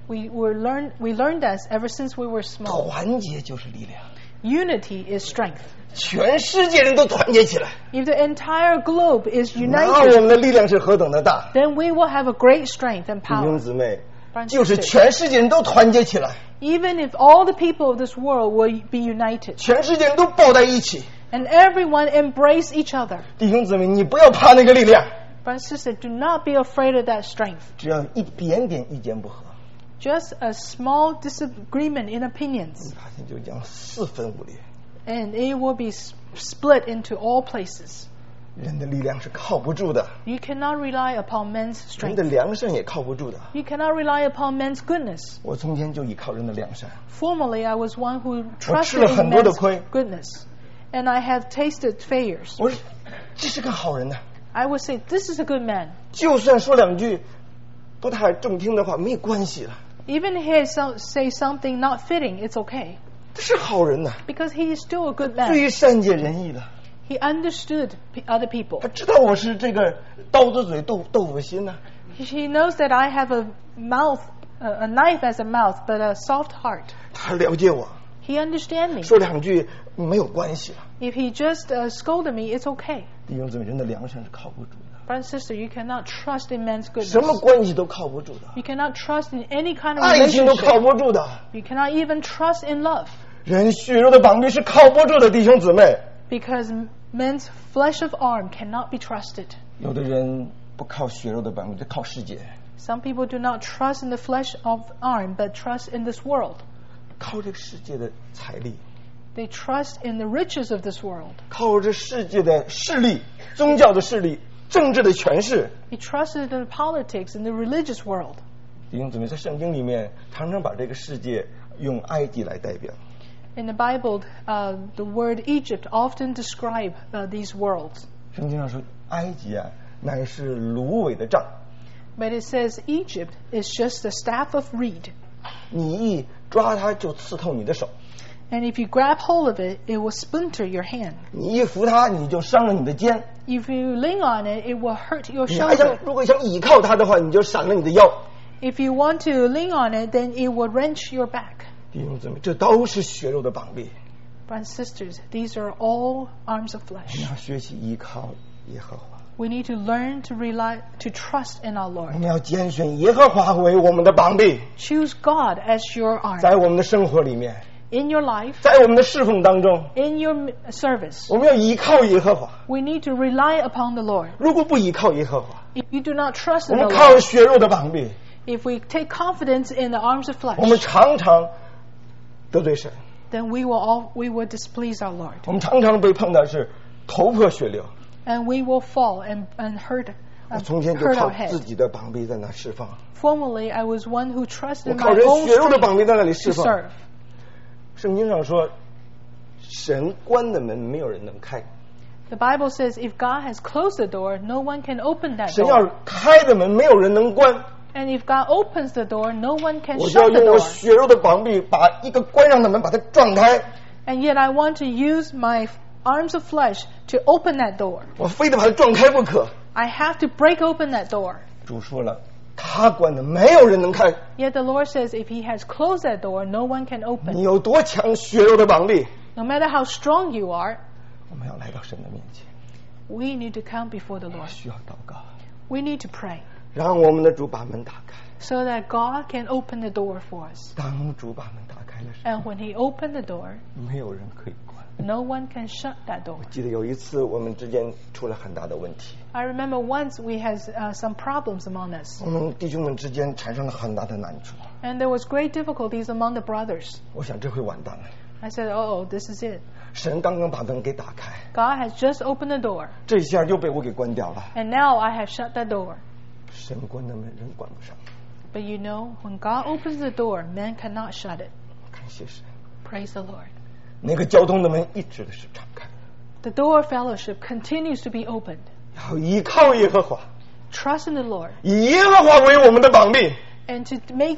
Speaker 2: We learned that ever since we were small.
Speaker 1: 团结就是力量，
Speaker 2: Unity is strength.
Speaker 1: 全世界人都团结起来，
Speaker 2: If the entire globe is
Speaker 1: 那我
Speaker 2: united,
Speaker 1: 们的力量是何等的大！
Speaker 2: then we will have a great strength and
Speaker 1: 弟兄
Speaker 2: power.
Speaker 1: 姊妹，
Speaker 2: Brothers and
Speaker 1: 就是
Speaker 2: sisters,
Speaker 1: 全世界人都团结起来，
Speaker 2: even if all the people of this world will be united
Speaker 1: 全世界人都抱在一起。
Speaker 2: and everyone embrace each other.
Speaker 1: 弟兄姊妹，你不要怕那个力量，
Speaker 2: Brothers and sisters, do not be afraid of that strength.
Speaker 1: 只要一点点意见不合，
Speaker 2: Just a small disagreement in opinions,
Speaker 1: 你发现就将四分五裂。
Speaker 2: and it will be split into all places.
Speaker 1: 人的力量是靠不住的，
Speaker 2: You cannot rely upon men's
Speaker 1: 人的
Speaker 2: strength.
Speaker 1: 良善也靠不住的。
Speaker 2: You cannot rely upon men's goodness.
Speaker 1: 我从前就依靠人的良善，
Speaker 2: Formerly, I was one who
Speaker 1: 我
Speaker 2: trusted
Speaker 1: 吃了
Speaker 2: in
Speaker 1: 很多的
Speaker 2: men's
Speaker 1: 亏，
Speaker 2: goodness, and I have tasted failures.
Speaker 1: 我说这是个好人呐、
Speaker 2: I would say, this is a good man.
Speaker 1: 就算说两句不太中听的话，没关系了，
Speaker 2: Even if he say something not fitting, it's okay.
Speaker 1: 这是好人呐、
Speaker 2: Because he is still a good man.
Speaker 1: 最善解人意的。
Speaker 2: He understood other people.
Speaker 1: 他知道我是这个刀子嘴豆腐心呐、
Speaker 2: He knows that I have a mouth, a knife as a mouth, but a soft heart.
Speaker 1: 他了解我，
Speaker 2: He understands me.
Speaker 1: 说两句没有关系了。
Speaker 2: If he just scolded me, it's okay.
Speaker 1: 弟兄姊妹，人的良善是靠不住的，
Speaker 2: Brother and sister, you cannot trust in man's
Speaker 1: 什么
Speaker 2: goodness.
Speaker 1: 关系都靠不住的，
Speaker 2: You cannot trust in any kind of
Speaker 1: 爱情都靠
Speaker 2: relationship.
Speaker 1: 不住的，
Speaker 2: You cannot even trust in love.
Speaker 1: 人血肉的绑臂是靠不住的，弟兄姊妹。
Speaker 2: Because men's flesh of arm cannot be trusted.
Speaker 1: 有的人不靠血肉的绑臂，就靠世界，
Speaker 2: Some people do not trust in the flesh of arm, but trust in this world.
Speaker 1: 靠这个世界的财力，
Speaker 2: They trust in the riches of this world.
Speaker 1: 靠这世界的势力、宗教的势力、政治的权势。
Speaker 2: They trusted in politics and the religious world.
Speaker 1: 弟兄姊妹，在圣经里面常常把这个世界用埃及来代表。
Speaker 2: In the Bible, the word Egypt often describe these worlds.
Speaker 1: 圣经上说，埃及啊，乃是芦苇的杖，
Speaker 2: But it says Egypt is just a staff of reed.
Speaker 1: 你一抓它就刺透你的手，
Speaker 2: And if you grab hold of it, it will splinter your hand.
Speaker 1: 你一扶它你就伤了你的肩，
Speaker 2: If you lean on it, it will hurt your
Speaker 1: 你还想
Speaker 2: shoulder.
Speaker 1: 如果想倚靠它的话，你就闪了你的腰。
Speaker 2: If you want to lean on it, then it will wrench your back.
Speaker 1: 弟兄姊妹，这都是血肉的绑臂。
Speaker 2: Brothers and sisters, these are all arms of
Speaker 1: 我们
Speaker 2: flesh.
Speaker 1: 要学习依靠耶和华，
Speaker 2: We need to learn to rely, to trust in our
Speaker 1: 我
Speaker 2: Lord.
Speaker 1: 们要拣选耶和华为我们的绑臂，
Speaker 2: Choose God as your arm
Speaker 1: 在我们的生活里面，
Speaker 2: in your life,
Speaker 1: 在我们的侍奉当中，
Speaker 2: in your service.
Speaker 1: 我们要依靠耶和华。
Speaker 2: We need to rely upon the Lord.
Speaker 1: 如果不依靠耶和华，
Speaker 2: If you do not trust
Speaker 1: 我
Speaker 2: in
Speaker 1: 们
Speaker 2: the
Speaker 1: 靠
Speaker 2: Lord,
Speaker 1: 血肉的绑臂，
Speaker 2: if we take confidence in the arms of
Speaker 1: 我们
Speaker 2: flesh,
Speaker 1: 常常得罪神，
Speaker 2: then we will displease our Lord.
Speaker 1: 我们常常被碰到是头破血流。
Speaker 2: And we will fall and hurt,
Speaker 1: 我从前就
Speaker 2: hurt
Speaker 1: 靠
Speaker 2: our
Speaker 1: 自
Speaker 2: head.
Speaker 1: 己的绑臂在那释放，
Speaker 2: Formerly, I was one who
Speaker 1: 我
Speaker 2: trusted
Speaker 1: 靠
Speaker 2: my
Speaker 1: 人
Speaker 2: own
Speaker 1: 血肉的
Speaker 2: strength
Speaker 1: 绑臂在那里
Speaker 2: to
Speaker 1: 释放。
Speaker 2: serve.
Speaker 1: 圣经上说，神关的门没有人能开，
Speaker 2: The Bible says if God has closed the door, no one can open that
Speaker 1: 神
Speaker 2: door.
Speaker 1: 要开的门没有人能关。
Speaker 2: And if God opens the door, no one can
Speaker 1: 我就要
Speaker 2: shut the
Speaker 1: 用我
Speaker 2: door.
Speaker 1: 血肉的绑臂把一个关上的门把它撞开，
Speaker 2: And yet I want to use my arms of flesh to open that door.
Speaker 1: 我非得把它撞开不可。
Speaker 2: I have to break open that door.
Speaker 1: 主说了，他关的没有人能开。
Speaker 2: Yet the Lord says if He has closed that door, no one can
Speaker 1: 你
Speaker 2: open.
Speaker 1: 有多强血肉的绑臂，
Speaker 2: No matter how strong you are,
Speaker 1: 我们要来到神的面前，
Speaker 2: we need to come before the
Speaker 1: 我
Speaker 2: Lord.
Speaker 1: 需要祷告，
Speaker 2: We need to pray
Speaker 1: 让我们的主把门打开。
Speaker 2: so that God can open the door for us.
Speaker 1: 当主把门打开的时
Speaker 2: And
Speaker 1: 候，
Speaker 2: when He opened the door,
Speaker 1: 没有人可以关。
Speaker 2: no one can shut that door.
Speaker 1: 记得有一次我们之间出了很大的问题，
Speaker 2: I remember once we had some problems among us.
Speaker 1: 我们弟兄们之间产生了很大的难处。
Speaker 2: And there was great difficulties among the brothers.
Speaker 1: 我想这回完蛋了，
Speaker 2: I said, oh, this is it.
Speaker 1: 神刚刚把门给打开，
Speaker 2: God has just opened the door.
Speaker 1: 这一下又被我给关掉了。
Speaker 2: And now I have shut that door.
Speaker 1: 神关的门人关不上，
Speaker 2: But you know, when God opens the door, man cannot shut it.
Speaker 1: 感谢神，
Speaker 2: Praise the Lord.
Speaker 1: 那个交通的门一直的是敞开，
Speaker 2: The door of fellowship continues to be opened.
Speaker 1: 要依靠耶和华，
Speaker 2: Trust in the Lord.
Speaker 1: 以耶和华为我们的绑臂，
Speaker 2: And to make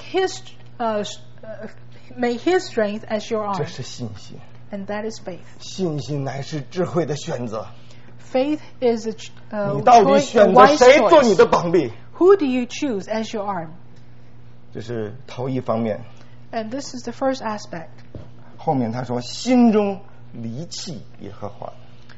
Speaker 2: His strength as your
Speaker 1: 这
Speaker 2: arm.
Speaker 1: 是信心。
Speaker 2: And that is faith.
Speaker 1: 信心乃是智慧的选择。
Speaker 2: Faith is a
Speaker 1: 你到底
Speaker 2: choice, a
Speaker 1: 选择
Speaker 2: wise
Speaker 1: 谁做你
Speaker 2: choice.
Speaker 1: 的绑臂？
Speaker 2: Who do you choose as your arm?
Speaker 1: 这是头一方面。
Speaker 2: And this is the first aspect.
Speaker 1: 后面他说心中离弃耶和华。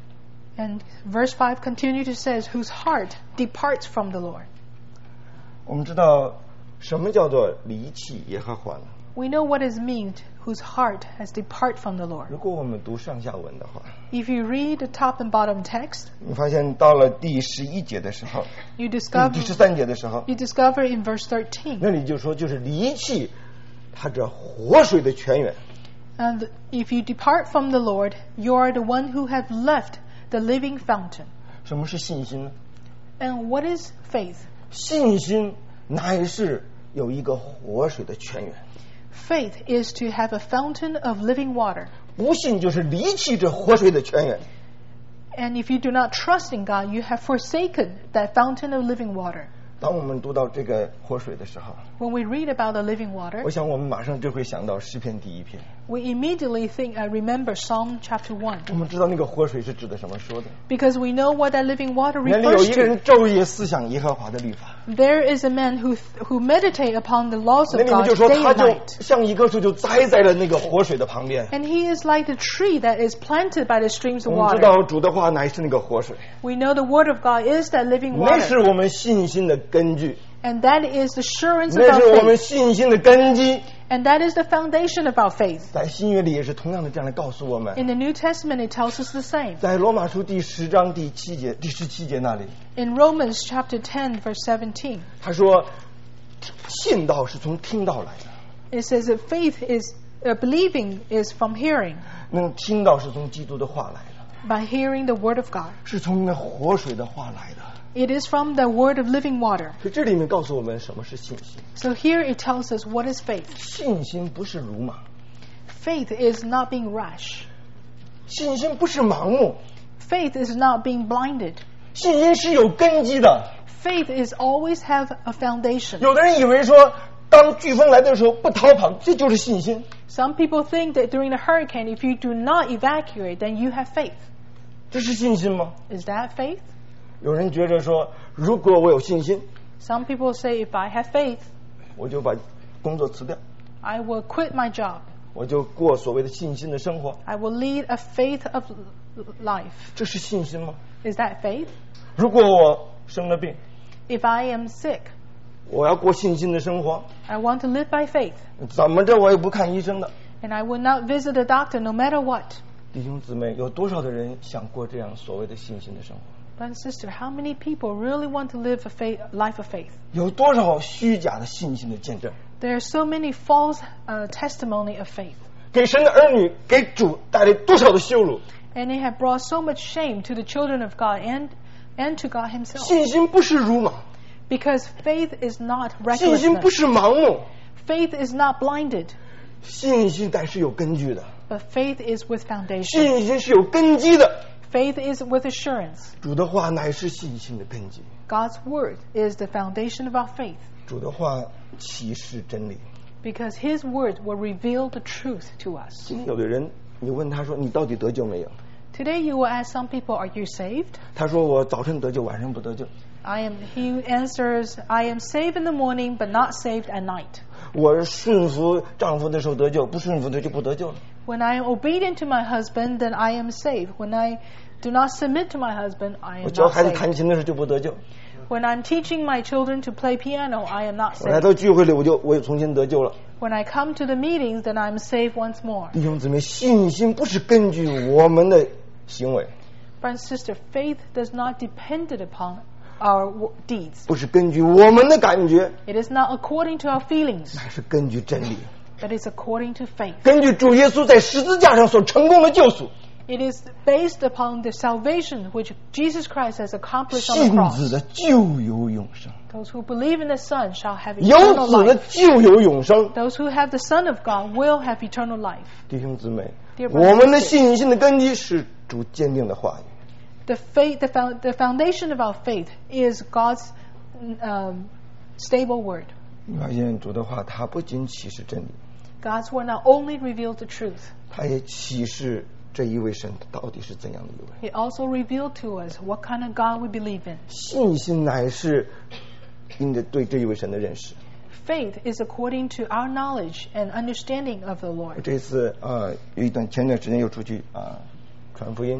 Speaker 2: And verse 5 continues to say, whose heart departs from the Lord.
Speaker 1: 我们知道什么叫做离弃耶和华呢？
Speaker 2: We know what it means, whose heart has departed from the Lord.
Speaker 1: 如果我们读上下文的话，
Speaker 2: If you read the top and bottom text,
Speaker 1: 你发现到了第11节的时候，
Speaker 2: you
Speaker 1: 第
Speaker 2: discover
Speaker 1: 13节的时候，
Speaker 2: you discover in verse 13.
Speaker 1: 那里就说就是离弃他这活水的泉源。
Speaker 2: And if you depart from the Lord, you are the one who have left the living fountain.
Speaker 1: 什么是信心呢？
Speaker 2: And what is faith?
Speaker 1: 信心乃是有一个活水的泉源，
Speaker 2: Faith is to have a fountain of living water.
Speaker 1: 不信就是离弃这活水的泉源。
Speaker 2: And if you do not trust in God, you have forsaken that fountain of living water.
Speaker 1: 当我们读到这个活水的时候，
Speaker 2: When we read about the living
Speaker 1: 我
Speaker 2: water,
Speaker 1: 想我们马上就会想到诗篇第1篇。
Speaker 2: we immediately remember Psalm chapter 1.
Speaker 1: 我们知道那个活水是指的什么说的？
Speaker 2: Because we know what that living water
Speaker 1: 那里有
Speaker 2: refers
Speaker 1: 一个
Speaker 2: to.
Speaker 1: 人昼夜思想耶和华的律法，
Speaker 2: There is a man who meditate upon the laws
Speaker 1: 那
Speaker 2: of
Speaker 1: 里面
Speaker 2: God
Speaker 1: 就说
Speaker 2: day
Speaker 1: 他
Speaker 2: and
Speaker 1: 就
Speaker 2: night.
Speaker 1: 像一棵树就栽在了那个活水的旁边。
Speaker 2: And he is like the tree that is planted by the streams of
Speaker 1: 我们知
Speaker 2: water.
Speaker 1: 道主的话乃是那个活水，
Speaker 2: We know the word of God is that living
Speaker 1: 那是
Speaker 2: water.
Speaker 1: 我们信心的根据，
Speaker 2: And that is the assurance of
Speaker 1: 那是
Speaker 2: our
Speaker 1: 我们
Speaker 2: faith.
Speaker 1: 信心的根基。
Speaker 2: And that is the foundation of our faith.
Speaker 1: 在新约里也是同样的这样来告诉我们。
Speaker 2: In the New Testament, it tells us the same.
Speaker 1: 在罗马书第10章第7节、第17节那里，
Speaker 2: In Romans chapter 10, verse 17,
Speaker 1: 他说信道是从听道来的，
Speaker 2: it says that faith is, believing is from hearing,
Speaker 1: 那听道是从基督的话来的，
Speaker 2: by hearing the word of God.
Speaker 1: 是从那活水的话来的。
Speaker 2: It is from the word of living water.
Speaker 1: 所以这里面告诉我们什么是信心。
Speaker 2: So here it tells us what is faith.
Speaker 1: 信心不是鲁莽，
Speaker 2: Faith is not being rash.
Speaker 1: 信心不是盲目，
Speaker 2: Faith is not being blinded.
Speaker 1: 信心是有根基的。
Speaker 2: Faith is always have a foundation.
Speaker 1: 有的人以为说，当飓风来的时候不逃跑，这就是信心。
Speaker 2: Some people think that during the hurricane, if you do not evacuate, then you have faith.
Speaker 1: 这是信心吗？
Speaker 2: Is that faith?
Speaker 1: 有人觉得说，如果我有信心，
Speaker 2: Some people say, if I have faith,
Speaker 1: 我就把工作辞掉，
Speaker 2: I will quit my job.
Speaker 1: 我就过所谓的信心的生活。
Speaker 2: I will lead a faith of life.
Speaker 1: 这是信心吗？
Speaker 2: Is that faith?
Speaker 1: 如果我生了病，
Speaker 2: If I am sick,
Speaker 1: 我要过信心的生活，
Speaker 2: I want to live by faith,
Speaker 1: 怎么着我也不看医生的。
Speaker 2: and I will not visit a doctor no matter what.
Speaker 1: 弟兄姊妹，有多少的人想过这样所谓的信心的生活？
Speaker 2: Brother and sister, how many people really want to live a life of faith?
Speaker 1: 有多少虚假的信心的见证？
Speaker 2: There are so many false testimony of faith,
Speaker 1: 给神的儿女，给主带来多少的羞辱？
Speaker 2: and they have brought so much shame to the children of God and to God Himself.
Speaker 1: 信心不是鲁莽，
Speaker 2: Because faith is not
Speaker 1: 信心不
Speaker 2: recklessness.
Speaker 1: 是盲目，
Speaker 2: Faith is not blinded,
Speaker 1: 信心乃是有根据的，
Speaker 2: but faith is with foundation.
Speaker 1: 信心是有根基的。
Speaker 2: Faith is with assurance.
Speaker 1: 主的话乃是信心的根基，
Speaker 2: God's word is the foundation of our faith,
Speaker 1: 主的话启示真理。
Speaker 2: because His word will reveal the truth to us.
Speaker 1: 今天有的人，你问他说：“你到底得救没有
Speaker 2: Today you will ask some people, are you saved?？”
Speaker 1: 他说：“我早晨得救，晚上不得救。
Speaker 2: He answers, I am saved in the morning, but not saved at night.
Speaker 1: 我顺服丈夫的时候得救，不顺服的就不得救了。
Speaker 2: When I am obedient to my husband, then I am saved. When I do not submit to my husband, I
Speaker 1: 我
Speaker 2: am
Speaker 1: 教
Speaker 2: not
Speaker 1: 孩子
Speaker 2: saved.
Speaker 1: 弹琴的时候就不得救。
Speaker 2: When I'm teaching my children to play piano, I am not
Speaker 1: 我来
Speaker 2: saved.
Speaker 1: 到聚会里，我又重新得救了。
Speaker 2: When I come to the meetings, then I'm saved once more.
Speaker 1: 弟兄姊妹，信心不是根据我们的行为，
Speaker 2: Brother and sister, faith does not depend upon our deeds.
Speaker 1: 不是根据我们的感觉，
Speaker 2: It is not according to our feelings,
Speaker 1: 乃是根据真理，
Speaker 2: but it's according to faith.
Speaker 1: 根据主耶稣在十字架上所成功的救赎。
Speaker 2: It is based upon the salvation which Jesus Christ has accomplished on
Speaker 1: 信
Speaker 2: the
Speaker 1: 子
Speaker 2: cross.
Speaker 1: 的就有永生，
Speaker 2: Those who believe in the Son shall have
Speaker 1: 有
Speaker 2: eternal
Speaker 1: 子的
Speaker 2: life.
Speaker 1: 就有永生。
Speaker 2: Those who have the Son of God will have eternal life.
Speaker 1: 弟兄姊妹，
Speaker 2: Dear brothers and
Speaker 1: 我们的信心的根基是主坚定的话语。
Speaker 2: The foundation of our faith is God's stable word.
Speaker 1: 你发现主的话，它不仅启示真理，
Speaker 2: God's word not only reveals the truth,
Speaker 1: 它也启示这一位神到底是怎样的一位。
Speaker 2: it also revealed to us what kind of God we believe in.
Speaker 1: 信心乃是因着对这一位神的认识，
Speaker 2: faith is according to our knowledge and understanding of the Lord.
Speaker 1: 这次有一段前段时间又出去传福音。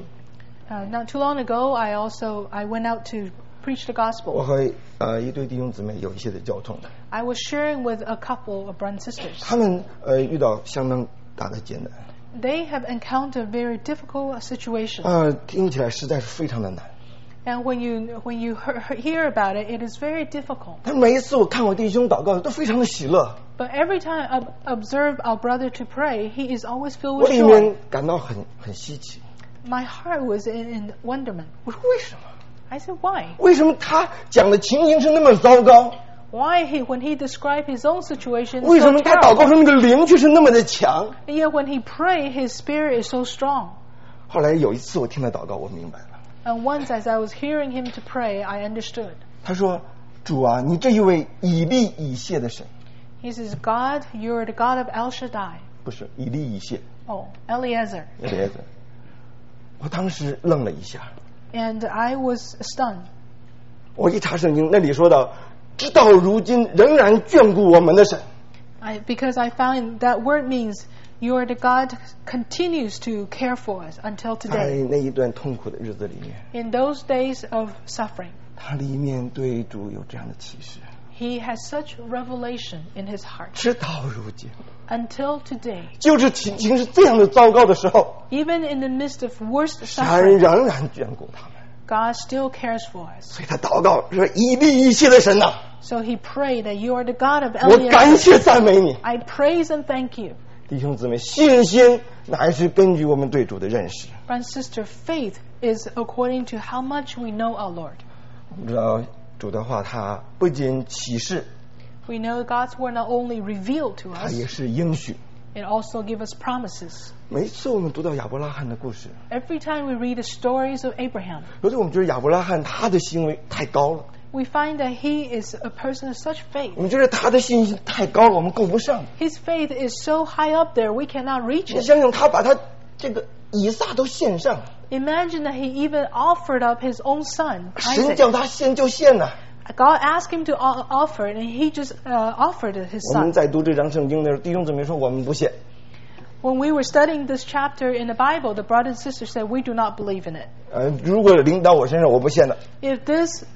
Speaker 2: Not too long ago, I went out to preach the
Speaker 1: 我
Speaker 2: gospel.
Speaker 1: 和一对弟兄姊妹有一些的交通，
Speaker 2: I was sharing with a couple of brothers and sisters.
Speaker 1: 他们遇到相当大的艰难，
Speaker 2: They have encountered very difficult situations.
Speaker 1: 听起来实在是非常的难。
Speaker 2: And when you hear about it, it is very difficult.
Speaker 1: 但每一次我看我弟兄祷告都非常的喜乐，
Speaker 2: But every time I observe our brother to pray, he is always filled
Speaker 1: 我
Speaker 2: with
Speaker 1: 里
Speaker 2: joy.
Speaker 1: 面感到很稀奇。
Speaker 2: My heart was in wonderment.
Speaker 1: 我说为什么？
Speaker 2: I said, why?
Speaker 1: 为什么他讲的情形是那么糟糕？
Speaker 2: Why when he described his own situation
Speaker 1: 为什
Speaker 2: so
Speaker 1: 么他祷告
Speaker 2: terrible?
Speaker 1: 时那个灵却是那么的强？
Speaker 2: And yet when he prayed, his spirit is so strong.
Speaker 1: 后来有一次我听他祷告，我明白了。
Speaker 2: And once as I was hearing him to pray, I understood.
Speaker 1: 他说：“主啊，你这一位以利以谢的神，
Speaker 2: He says, God, you're the God of El Shaddai.
Speaker 1: 不是以利以谢。”
Speaker 2: Oh, Eliezer.
Speaker 1: 我当时愣了一下，
Speaker 2: And I was stunned.
Speaker 1: 我一查圣经，那里说到，直到如今仍然眷顾我们的神。
Speaker 2: Because I found that word means you are the God continues to care for us until
Speaker 1: 在
Speaker 2: today.
Speaker 1: 那一段痛苦的日子里面，
Speaker 2: In those days of suffering,
Speaker 1: 他里面对主有这样的启示，
Speaker 2: he has such revelation in his heart.
Speaker 1: 直到如今，
Speaker 2: Until today,
Speaker 1: 就是情形是这样的糟糕的时候，
Speaker 2: even in the midst of worst
Speaker 1: 神
Speaker 2: suffering,
Speaker 1: 仍然眷顾他们。
Speaker 2: God still cares for us.
Speaker 1: 所以他祷告说：“以利以谢的神呐、
Speaker 2: So he prayed that you are the God of
Speaker 1: 我感
Speaker 2: Eliezer.
Speaker 1: 谢赞美你。”
Speaker 2: I praise and thank you.
Speaker 1: 弟兄姊妹，信心乃是根据我们对主的认识。
Speaker 2: Brother and sister, faith is according to how much we know our Lord.
Speaker 1: 我们知道主的话，他不仅启示，
Speaker 2: We know God's word not only revealed to
Speaker 1: 他
Speaker 2: us,
Speaker 1: 也是应许。
Speaker 2: it also gives us promises.
Speaker 1: 每一次我们读到亚伯拉罕的故事，
Speaker 2: Every time we read the stories of Abraham,
Speaker 1: 有时候我们觉得亚伯拉罕他的行为太高了，
Speaker 2: we find that he is a person of such faith.
Speaker 1: 我们觉得他的信心太高了，我们够不上。
Speaker 2: His faith is so high up there, we cannot reach
Speaker 1: 你
Speaker 2: it.
Speaker 1: 想想，他把他这个以撒都献上，
Speaker 2: Imagine that he even offered up his own son,
Speaker 1: 神
Speaker 2: Isaac.
Speaker 1: 叫他献就献呐、
Speaker 2: God asked him to offer it, and he just offered his
Speaker 1: 我们
Speaker 2: son.
Speaker 1: 在读这章圣经的时候，弟兄姊妹说我们不献。
Speaker 2: When we were studying this chapter in the Bible, the brothers and sisters said, we do not believe in it.
Speaker 1: 如果临到我身上，我不献的。
Speaker 2: If this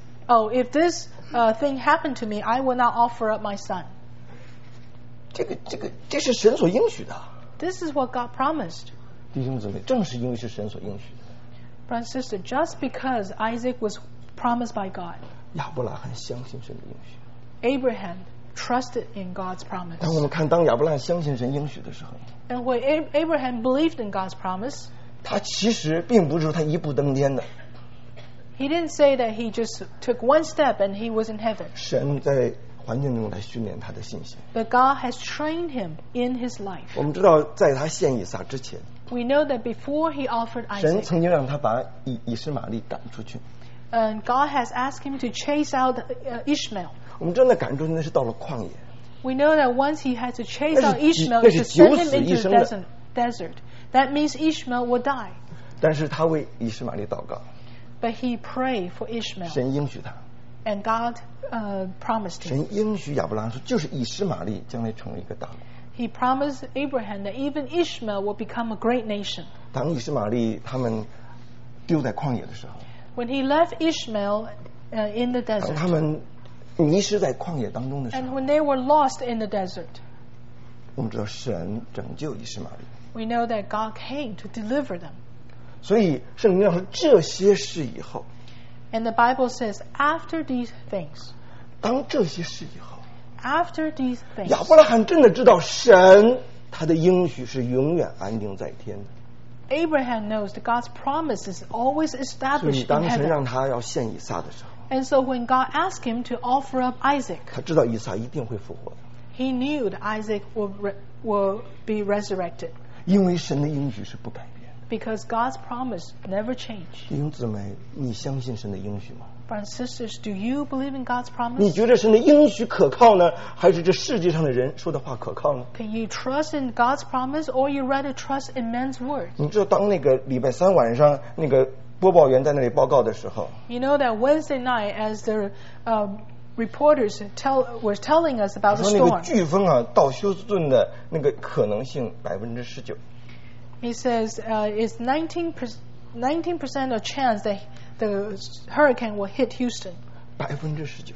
Speaker 2: thing happened to me, I will not offer up my son.
Speaker 1: 这是神所应许的。
Speaker 2: This is what God promised.
Speaker 1: 弟兄姊妹，正是因为是神所应许的，
Speaker 2: Brother and sister, just because Isaac was promised by God,
Speaker 1: 亚伯拉罕相信神的应许。
Speaker 2: Abraham trusted in God's promise.
Speaker 1: 当我们看当亚伯拉罕相信神应许的时候，
Speaker 2: And when Abraham believed in God's promise,
Speaker 1: 他其实并不是他一步登天的，
Speaker 2: he didn't say that he just took one step and he was in heaven.
Speaker 1: 神在环境中来训练他的信心。
Speaker 2: But God has trained him in his life.
Speaker 1: 我们知道，在他献以撒之前，
Speaker 2: We know that before he offered
Speaker 1: 神
Speaker 2: Isaac,
Speaker 1: 曾经让他把以实玛利赶出去。
Speaker 2: and God has asked him to chase out Ishmael.
Speaker 1: 我们真的赶出去，那是到了旷野。
Speaker 2: We know that once he had to chase out Ishmael,
Speaker 1: 那是
Speaker 2: to send
Speaker 1: 九
Speaker 2: him
Speaker 1: 死一
Speaker 2: into
Speaker 1: 生
Speaker 2: the
Speaker 1: 的。
Speaker 2: desert. That means Ishmael will die.
Speaker 1: 但是他为以实玛利祷告，
Speaker 2: But he prayed for Ishmael,
Speaker 1: 神应许他，
Speaker 2: and God promised him.
Speaker 1: 神应许亚伯拉罕说，就是以实玛利将来成为一个大国。
Speaker 2: He promised Abraham that even Ishmael will become a great nation.
Speaker 1: 当以实玛利他们丢在旷野的时候，
Speaker 2: When he left Ishmael in the
Speaker 1: 当
Speaker 2: desert,
Speaker 1: 他们迷失在旷野当中的时
Speaker 2: and
Speaker 1: 候，
Speaker 2: when they were lost in the desert,
Speaker 1: 我们知道神拯救以实玛利。
Speaker 2: we know that God came to deliver them.
Speaker 1: 所以圣经上说这些事以后，
Speaker 2: And the Bible says, after these things,
Speaker 1: 当这些事以后，
Speaker 2: after these things,
Speaker 1: 亚伯拉罕真的知道神他的应许是永远安定在天的。
Speaker 2: Abraham knows that God's promise is always
Speaker 1: 所以
Speaker 2: established in
Speaker 1: 当神
Speaker 2: heaven.
Speaker 1: 让他要献以撒的时候，
Speaker 2: And so when God asked him to offer up Isaac,
Speaker 1: 他知道以撒一定会复活的，
Speaker 2: he knew that Isaac will be resurrected
Speaker 1: 因为神的应许是不改变的。
Speaker 2: because God's promise never changed.
Speaker 1: 弟兄姊妹，你相信神的应许吗？
Speaker 2: Brothers and sisters, do you believe in God's
Speaker 1: 你
Speaker 2: promise?
Speaker 1: 觉得神的应许可靠呢，还是这世界上的人说的话可靠呢？
Speaker 2: Can you trust in God's promise or you rather trust in men's word?
Speaker 1: 你知道，当那个礼拜三晚上那个播报员在那里报告的时候，
Speaker 2: You know that Wednesday night as the reporters were telling us
Speaker 1: 他
Speaker 2: about the
Speaker 1: 说那个
Speaker 2: storm.
Speaker 1: 飓风啊，到休斯顿的那个可能性19%。
Speaker 2: He says it's 19% of chance that the hurricane will hit Houston.
Speaker 1: 19%。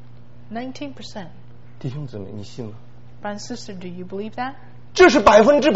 Speaker 2: 19%.
Speaker 1: 弟兄姊妹，你信吗？
Speaker 2: Brother and sister, do you believe that?
Speaker 1: 这是100%。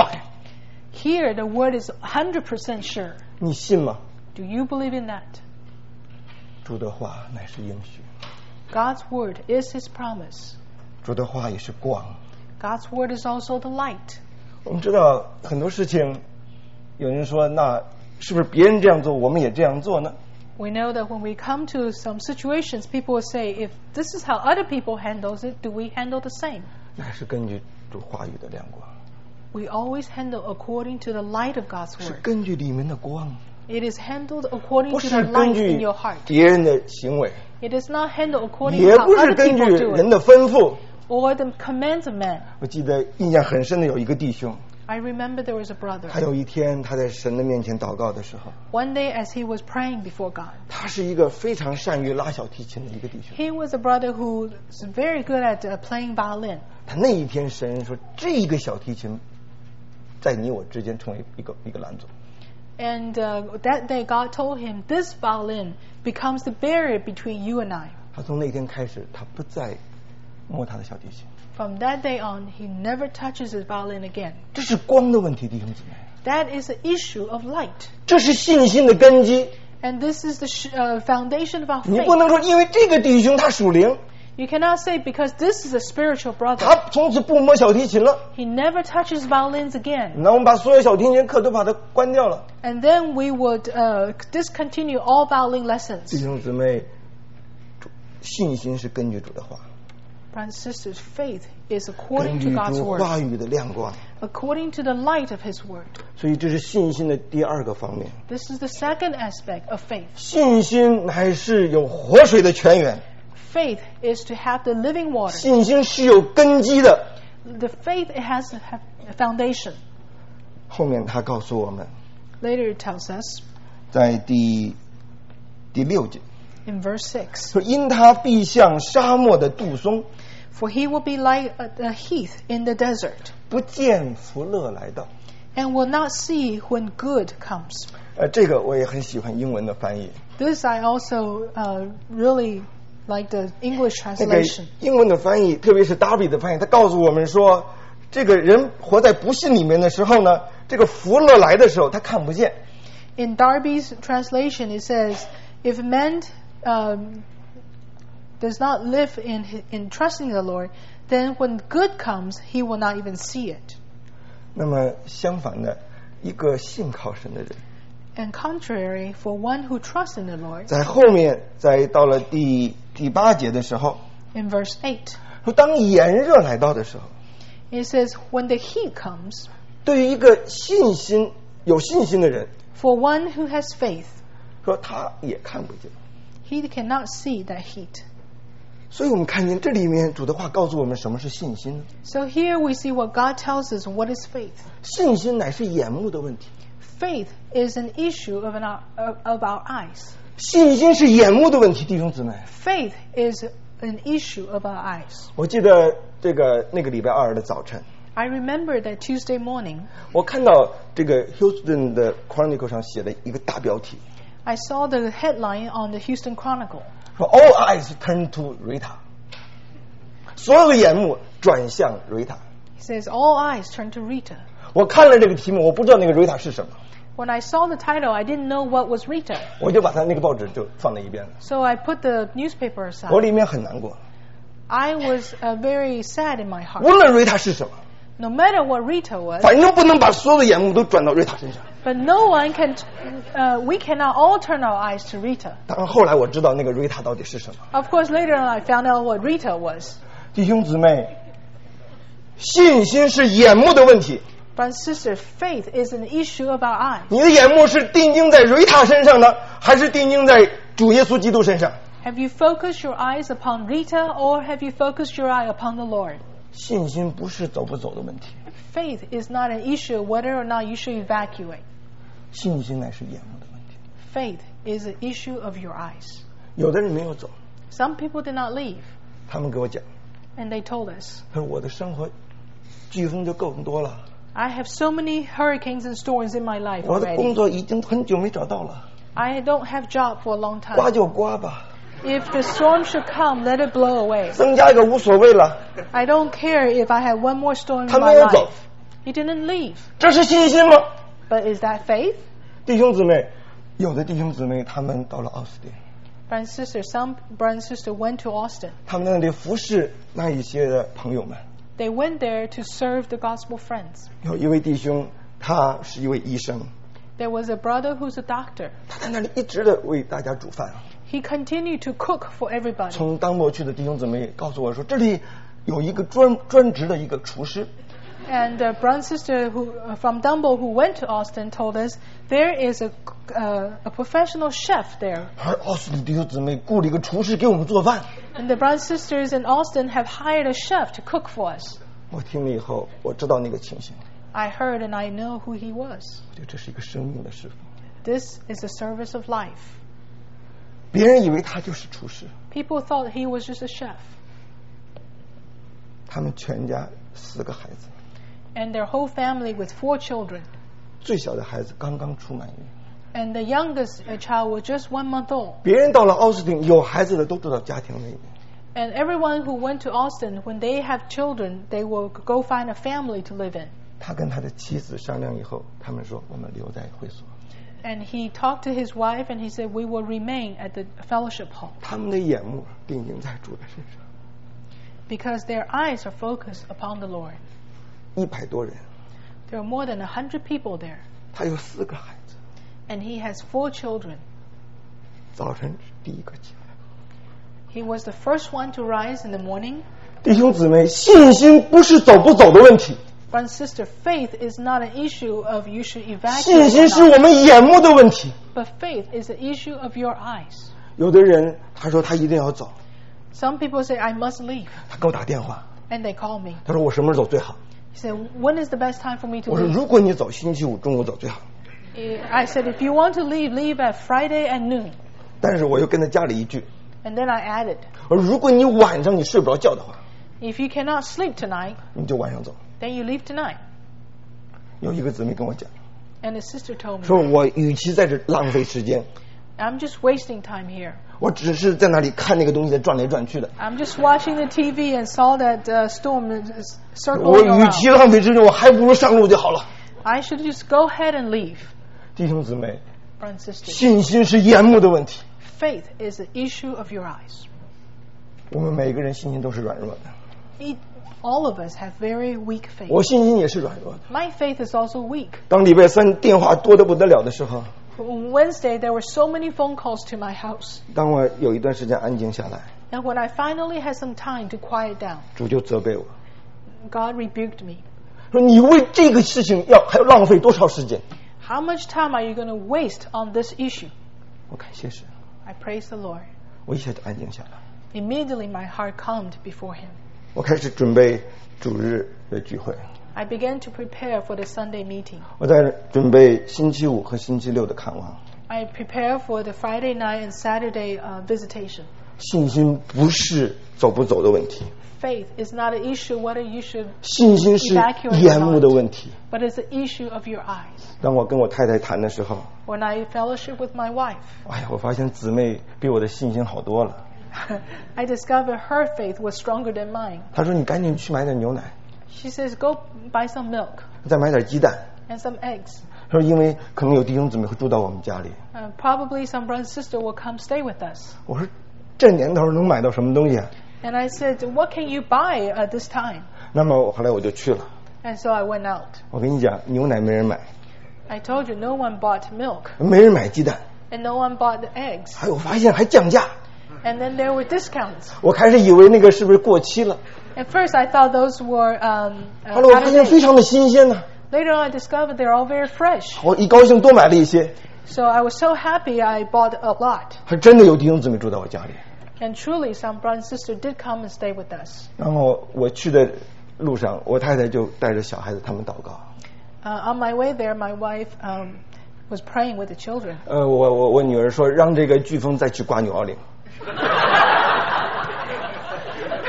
Speaker 2: Here, the word is 100% sure.
Speaker 1: 你信吗？
Speaker 2: Do you believe in that?
Speaker 1: 主的话乃是应许，
Speaker 2: God's word is His promise.
Speaker 1: 主的话也是光。
Speaker 2: God's word is also the light.
Speaker 1: 我们知道很多事情，有人说，那是不是别人这样做，我们也这样做呢？
Speaker 2: We know that when we come to some situations, people will say, if this is how other people handle it, do we handle the same?
Speaker 1: 乃是根据主话语的亮光，
Speaker 2: We always handle according to the light of God's
Speaker 1: 是
Speaker 2: word.
Speaker 1: 根据里面的光，
Speaker 2: It is handled according
Speaker 1: 不
Speaker 2: to
Speaker 1: 是
Speaker 2: the
Speaker 1: 根
Speaker 2: light
Speaker 1: 据
Speaker 2: in your heart.
Speaker 1: 别人的行为，
Speaker 2: It is not handled according
Speaker 1: 也
Speaker 2: to
Speaker 1: 不
Speaker 2: how
Speaker 1: 是
Speaker 2: other
Speaker 1: 根据
Speaker 2: people do
Speaker 1: 人
Speaker 2: it
Speaker 1: 的吩咐。
Speaker 2: or the commands of man.
Speaker 1: 我记得印象很深的有一个弟兄，
Speaker 2: I remember there was a
Speaker 1: 他
Speaker 2: brother.
Speaker 1: 有一天他在神的面前祷告的时候，
Speaker 2: One day as he was praying before God,
Speaker 1: 他是一个非常善于拉小提琴的一个弟兄。
Speaker 2: he was a brother who was very good at playing violin.
Speaker 1: 他那一天神说，这个小提琴在你我之间成为一个拦阻。
Speaker 2: And that day God told him, this violin becomes the barrier between you and I.
Speaker 1: 他从那天开始，他不再摸他的小提琴。
Speaker 2: From that day on, he never touches his violin again.
Speaker 1: 这是光的问题，弟兄姊妹，
Speaker 2: That is the issue of light.
Speaker 1: 这是信心的根基。
Speaker 2: And this is the foundation of our
Speaker 1: 你
Speaker 2: faith.
Speaker 1: 不能说因为这个弟兄他属灵，
Speaker 2: You cannot say because this is a spiritual brother,
Speaker 1: 他从此不摸小提琴了，
Speaker 2: he never touches violins again.
Speaker 1: 那我们把所有小提琴课都把它关掉了。
Speaker 2: And then we would discontinue all violin
Speaker 1: 弟
Speaker 2: lessons.
Speaker 1: 兄姊妹，信心是根据主的话，
Speaker 2: Brothers and sisters, faith is
Speaker 1: 根
Speaker 2: according to
Speaker 1: 据
Speaker 2: God's
Speaker 1: 主
Speaker 2: word,
Speaker 1: 话语的亮光。
Speaker 2: according to the light of His word.
Speaker 1: 所以这是信心的第二个方面。
Speaker 2: This is the second aspect of faith.
Speaker 1: 信心乃是有活水的泉源，
Speaker 2: Faith is to have the living water.
Speaker 1: 信心是有根基的。
Speaker 2: The faith, it has to have a foundation.
Speaker 1: 后面他告诉我们，
Speaker 2: Later it tells us
Speaker 1: 在第6节
Speaker 2: in verse 6,
Speaker 1: 说：“因他必像沙漠的杜松，
Speaker 2: for he will be like a heath in the desert,
Speaker 1: 不见福乐来到。
Speaker 2: and will not see when good comes. ”
Speaker 1: 这个我也很喜欢英文的翻译。
Speaker 2: This I also really like the English
Speaker 1: 那个
Speaker 2: translation.
Speaker 1: 英文的翻译，特别是达比的翻译，他告诉我们说，这个人活在不信里面的时候呢，这个福乐来的时候他看不见。
Speaker 2: In Darby's translation, it says, if man does not live in trusting the Lord, then when good comes, he will not even see it.
Speaker 1: 那么相反的，一个信靠神的人，
Speaker 2: And contrary, for one who trusts in the Lord,
Speaker 1: 在后面，在到了第8节的时候，
Speaker 2: in verse 8,
Speaker 1: 说当炎热来到的时候，
Speaker 2: it says, when the heat comes,
Speaker 1: 对于一个有信心的人，
Speaker 2: for one who has faith,
Speaker 1: 说他也看不见。
Speaker 2: he cannot see that heat.
Speaker 1: 所以我们看见这里面主的话告诉我们什么是信心呢？
Speaker 2: So here we see what God tells us what is faith.
Speaker 1: 信心乃是眼目的问题，
Speaker 2: Faith is an issue of our eyes.
Speaker 1: 信心是眼目的问题，弟兄姊妹。
Speaker 2: Faith is an issue of our eyes.
Speaker 1: 我记得那个礼拜2的早晨，
Speaker 2: I remember that Tuesday morning,
Speaker 1: 我看到这个 Houston 的 Chronicle 上写了一个大标题，
Speaker 2: I saw the headline on the Houston Chronicle.
Speaker 1: 说 All eyes turn to Rita， 所有的眼目转向 Rita。
Speaker 2: It says, all eyes turn to Rita.
Speaker 1: 我看了这个题目，我不知道那个 Rita 是什么，
Speaker 2: When I saw the title, I didn't know what was Rita.
Speaker 1: 我就把他那个报纸就放在一边了。
Speaker 2: So I put the newspaper
Speaker 1: 我
Speaker 2: aside.
Speaker 1: 里面很难过，
Speaker 2: I was very sad in my
Speaker 1: 无
Speaker 2: heart.
Speaker 1: 论 Rita 是什么，
Speaker 2: No matter what Rita was,
Speaker 1: 反正不能把所有的眼目都转到 Rita 身上。
Speaker 2: but no one can, we cannot all turn our eyes to Rita.
Speaker 1: 当然后来我知道那个 Rita 到底是什么。
Speaker 2: Of course, later on I found out what Rita was.
Speaker 1: 弟兄姊妹，信心是眼目的问题。
Speaker 2: But sister, faith is an issue of our eyes.
Speaker 1: 你的眼目是定睛在 Rita 身上呢，还是定睛在主耶稣基督身上？
Speaker 2: Have you focused your eyes upon Rita or have you focused your eye upon the Lord?
Speaker 1: 信心不是走不走的问题，
Speaker 2: Faith is not an issue of whether or not you should evacuate.
Speaker 1: 信心乃是眼目的问题。
Speaker 2: Faith is an issue of your eyes.
Speaker 1: 有的人没有走，
Speaker 2: Some people did not leave.
Speaker 1: 他们给我讲，
Speaker 2: And they told us,
Speaker 1: 他说我的生活飓风就够多了，
Speaker 2: I have so many hurricanes and storms in my life
Speaker 1: 我的工
Speaker 2: already.
Speaker 1: 作已经很久没找到了，
Speaker 2: I don't have job for a long
Speaker 1: 刮
Speaker 2: time.
Speaker 1: 就刮吧，
Speaker 2: If the storm should come, let it blow away.
Speaker 1: 增加一个无所谓了。
Speaker 2: I don't care if I have one more storm
Speaker 1: 他
Speaker 2: in
Speaker 1: 没
Speaker 2: my
Speaker 1: 有走，
Speaker 2: life. He didn't leave.
Speaker 1: 这是信心吗？
Speaker 2: But is that faith?
Speaker 1: 弟兄姊妹，有的弟兄姊妹他们到了奥斯汀，
Speaker 2: Brother and sister, some brother and sister went to Austin.
Speaker 1: 他们那里服侍那一些的朋友们。
Speaker 2: They went there to serve the gospel friends.
Speaker 1: 有一位弟兄，他是一位医生，
Speaker 2: There was a brother who's a doctor.
Speaker 1: 他在那里一直的为大家煮饭。
Speaker 2: He continued to cook for everybody.
Speaker 1: 从当末去的弟兄姊妹告诉我说，这里有一个专职的一个厨师，
Speaker 2: And a brother and sister from Dumbo who went to Austin told us there is a professional chef there.
Speaker 1: 而奥斯汀弟兄姊妹雇了一个厨师给我们做饭。
Speaker 2: And the brothers and sisters in Austin have hired a chef to cook for us.
Speaker 1: 我听了以后，我知道那个情形，
Speaker 2: I heard and I know who he was.
Speaker 1: 我觉得这是一个生命的侍奉。
Speaker 2: This is the service of life.
Speaker 1: 别人以为他就是厨师，
Speaker 2: People thought he was just a chef.
Speaker 1: 他们全家4个孩子，
Speaker 2: And their whole family with 4 children.
Speaker 1: 最小的孩子刚刚出满月。
Speaker 2: And the youngest child was just 1 month old.
Speaker 1: 别人到了奥斯汀，有孩子的都住到家庭里面。
Speaker 2: And everyone who went to Austin, when they have children, they will go find a family to live in.
Speaker 1: 他跟他的妻子商量以后，他们说我们留在会所。
Speaker 2: And he talked to his wife and he said, we will remain at the fellowship hall.
Speaker 1: 他们的眼目定睛在主的身上。
Speaker 2: Because their eyes are focused upon the Lord.
Speaker 1: 100多人，
Speaker 2: There are more than 100 people there.
Speaker 1: 他有4个孩子。
Speaker 2: And he has 4 children.
Speaker 1: 早晨是第一个起来。
Speaker 2: He was the first one to rise in the morning.
Speaker 1: 弟兄姊妹，信心不是走不走的问题，
Speaker 2: Brother and sister, faith is not an issue of you should
Speaker 1: 信
Speaker 2: evacuate
Speaker 1: 心
Speaker 2: or
Speaker 1: 是
Speaker 2: not,
Speaker 1: 我们眼目的问题。
Speaker 2: but faith is the issue of your eyes.
Speaker 1: 有的人他说他一定要走，
Speaker 2: Some people say, I must leave.
Speaker 1: 他给我打电话，
Speaker 2: And they call me.
Speaker 1: 他说我什么时候走最好？
Speaker 2: He said, when is the best time for me to
Speaker 1: 我说
Speaker 2: leave?
Speaker 1: 如果你走星期五中午走最好，
Speaker 2: I said, if you want to leave, leave at Friday at noon.
Speaker 1: 但是我又跟他加了一句，
Speaker 2: And then I added,
Speaker 1: 我说如果你晚上你睡不着觉的话，
Speaker 2: if you cannot sleep tonight,
Speaker 1: 你就晚上走。
Speaker 2: then you leave tonight.
Speaker 1: 有一个姊妹跟我讲，
Speaker 2: And his sister told me,
Speaker 1: 说我与其在这浪费时间，
Speaker 2: I'm just wasting time here.
Speaker 1: 我只是在那里看那个东西在转来转去的。
Speaker 2: I'm just watching the TV and saw that storm
Speaker 1: 我
Speaker 2: circling
Speaker 1: 与其
Speaker 2: around.
Speaker 1: 浪费时间，我还不如上路就好了。
Speaker 2: I should just go ahead and leave.
Speaker 1: 弟兄姊妹，
Speaker 2: Brother and sister,
Speaker 1: 信心是眼目的问题。
Speaker 2: faith is the issue of your eyes.
Speaker 1: 我们每个人信心都是软弱的，
Speaker 2: All of us have very weak faith.
Speaker 1: 我信心也是软弱的。
Speaker 2: My faith is also weak.
Speaker 1: 当礼拜3电话多得不得了的时候，
Speaker 2: On Wednesday, there were so many phone calls to my house.
Speaker 1: 当我有一段时间安静下来，
Speaker 2: And when I finally had some time to quiet down,
Speaker 1: 主就责备我
Speaker 2: God rebuked me.
Speaker 1: 说：“你为这个事情还要浪费多少时间
Speaker 2: How much time are you going to waste on this issue?？”
Speaker 1: 我感谢神，
Speaker 2: I praised the Lord.
Speaker 1: 我一下就安静下来，
Speaker 2: Immediately, my heart calmed before Him.
Speaker 1: 我开始准备主日的聚会，
Speaker 2: I began to prepare for the Sunday meeting.
Speaker 1: 我在准备星期五和星期六的看望。
Speaker 2: I prepare for the Friday night and Saturday visitation.
Speaker 1: 信心不是走不走的问题，
Speaker 2: Faith is not an issue whether you should,
Speaker 1: 信心是眼目的问题。
Speaker 2: but it's the issue of your eyes.
Speaker 1: 当我跟我太太谈的时候，
Speaker 2: When I fellowship with my wife,
Speaker 1: 哎呀，我发现姊妹比我的信心好多了。
Speaker 2: I discovered her faith was stronger than mine.
Speaker 1: 她说：“你赶紧去买点牛奶，
Speaker 2: She says, go buy some milk
Speaker 1: 再买点鸡蛋。
Speaker 2: and some eggs.
Speaker 1: 她说因为可能有弟兄姊妹会住到我们家里。
Speaker 2: Probably some brother and sister will come stay with us.
Speaker 1: 我说这年头能买到什么东西啊？
Speaker 2: And I said, what can you buy at this time?
Speaker 1: 那么后来我就去了。
Speaker 2: And so I went out.
Speaker 1: 我跟你讲，牛奶没人买，
Speaker 2: I told you no one bought milk
Speaker 1: 没人买鸡蛋，
Speaker 2: and no one bought the eggs.
Speaker 1: 还有发现还降价。
Speaker 2: And then there were discounts.
Speaker 1: 我开始以为那个是不是过期了，
Speaker 2: At first I thought those were
Speaker 1: 后来我
Speaker 2: out
Speaker 1: 发
Speaker 2: of
Speaker 1: 现非
Speaker 2: date.
Speaker 1: 常的新鲜呢。
Speaker 2: Later on I discovered they're all very fresh.
Speaker 1: 我一高兴多买了一些，
Speaker 2: So I was so happy I bought a lot.
Speaker 1: 还真的有弟兄姊妹住在我家里。
Speaker 2: And truly some brother and sister did come and stay with us.
Speaker 1: 然后我去的路上，我太太就带着小孩子他们祷告。
Speaker 2: On my way there, my wife was praying with the children.
Speaker 1: 我女儿说让这个飓风再去刮纽奥领。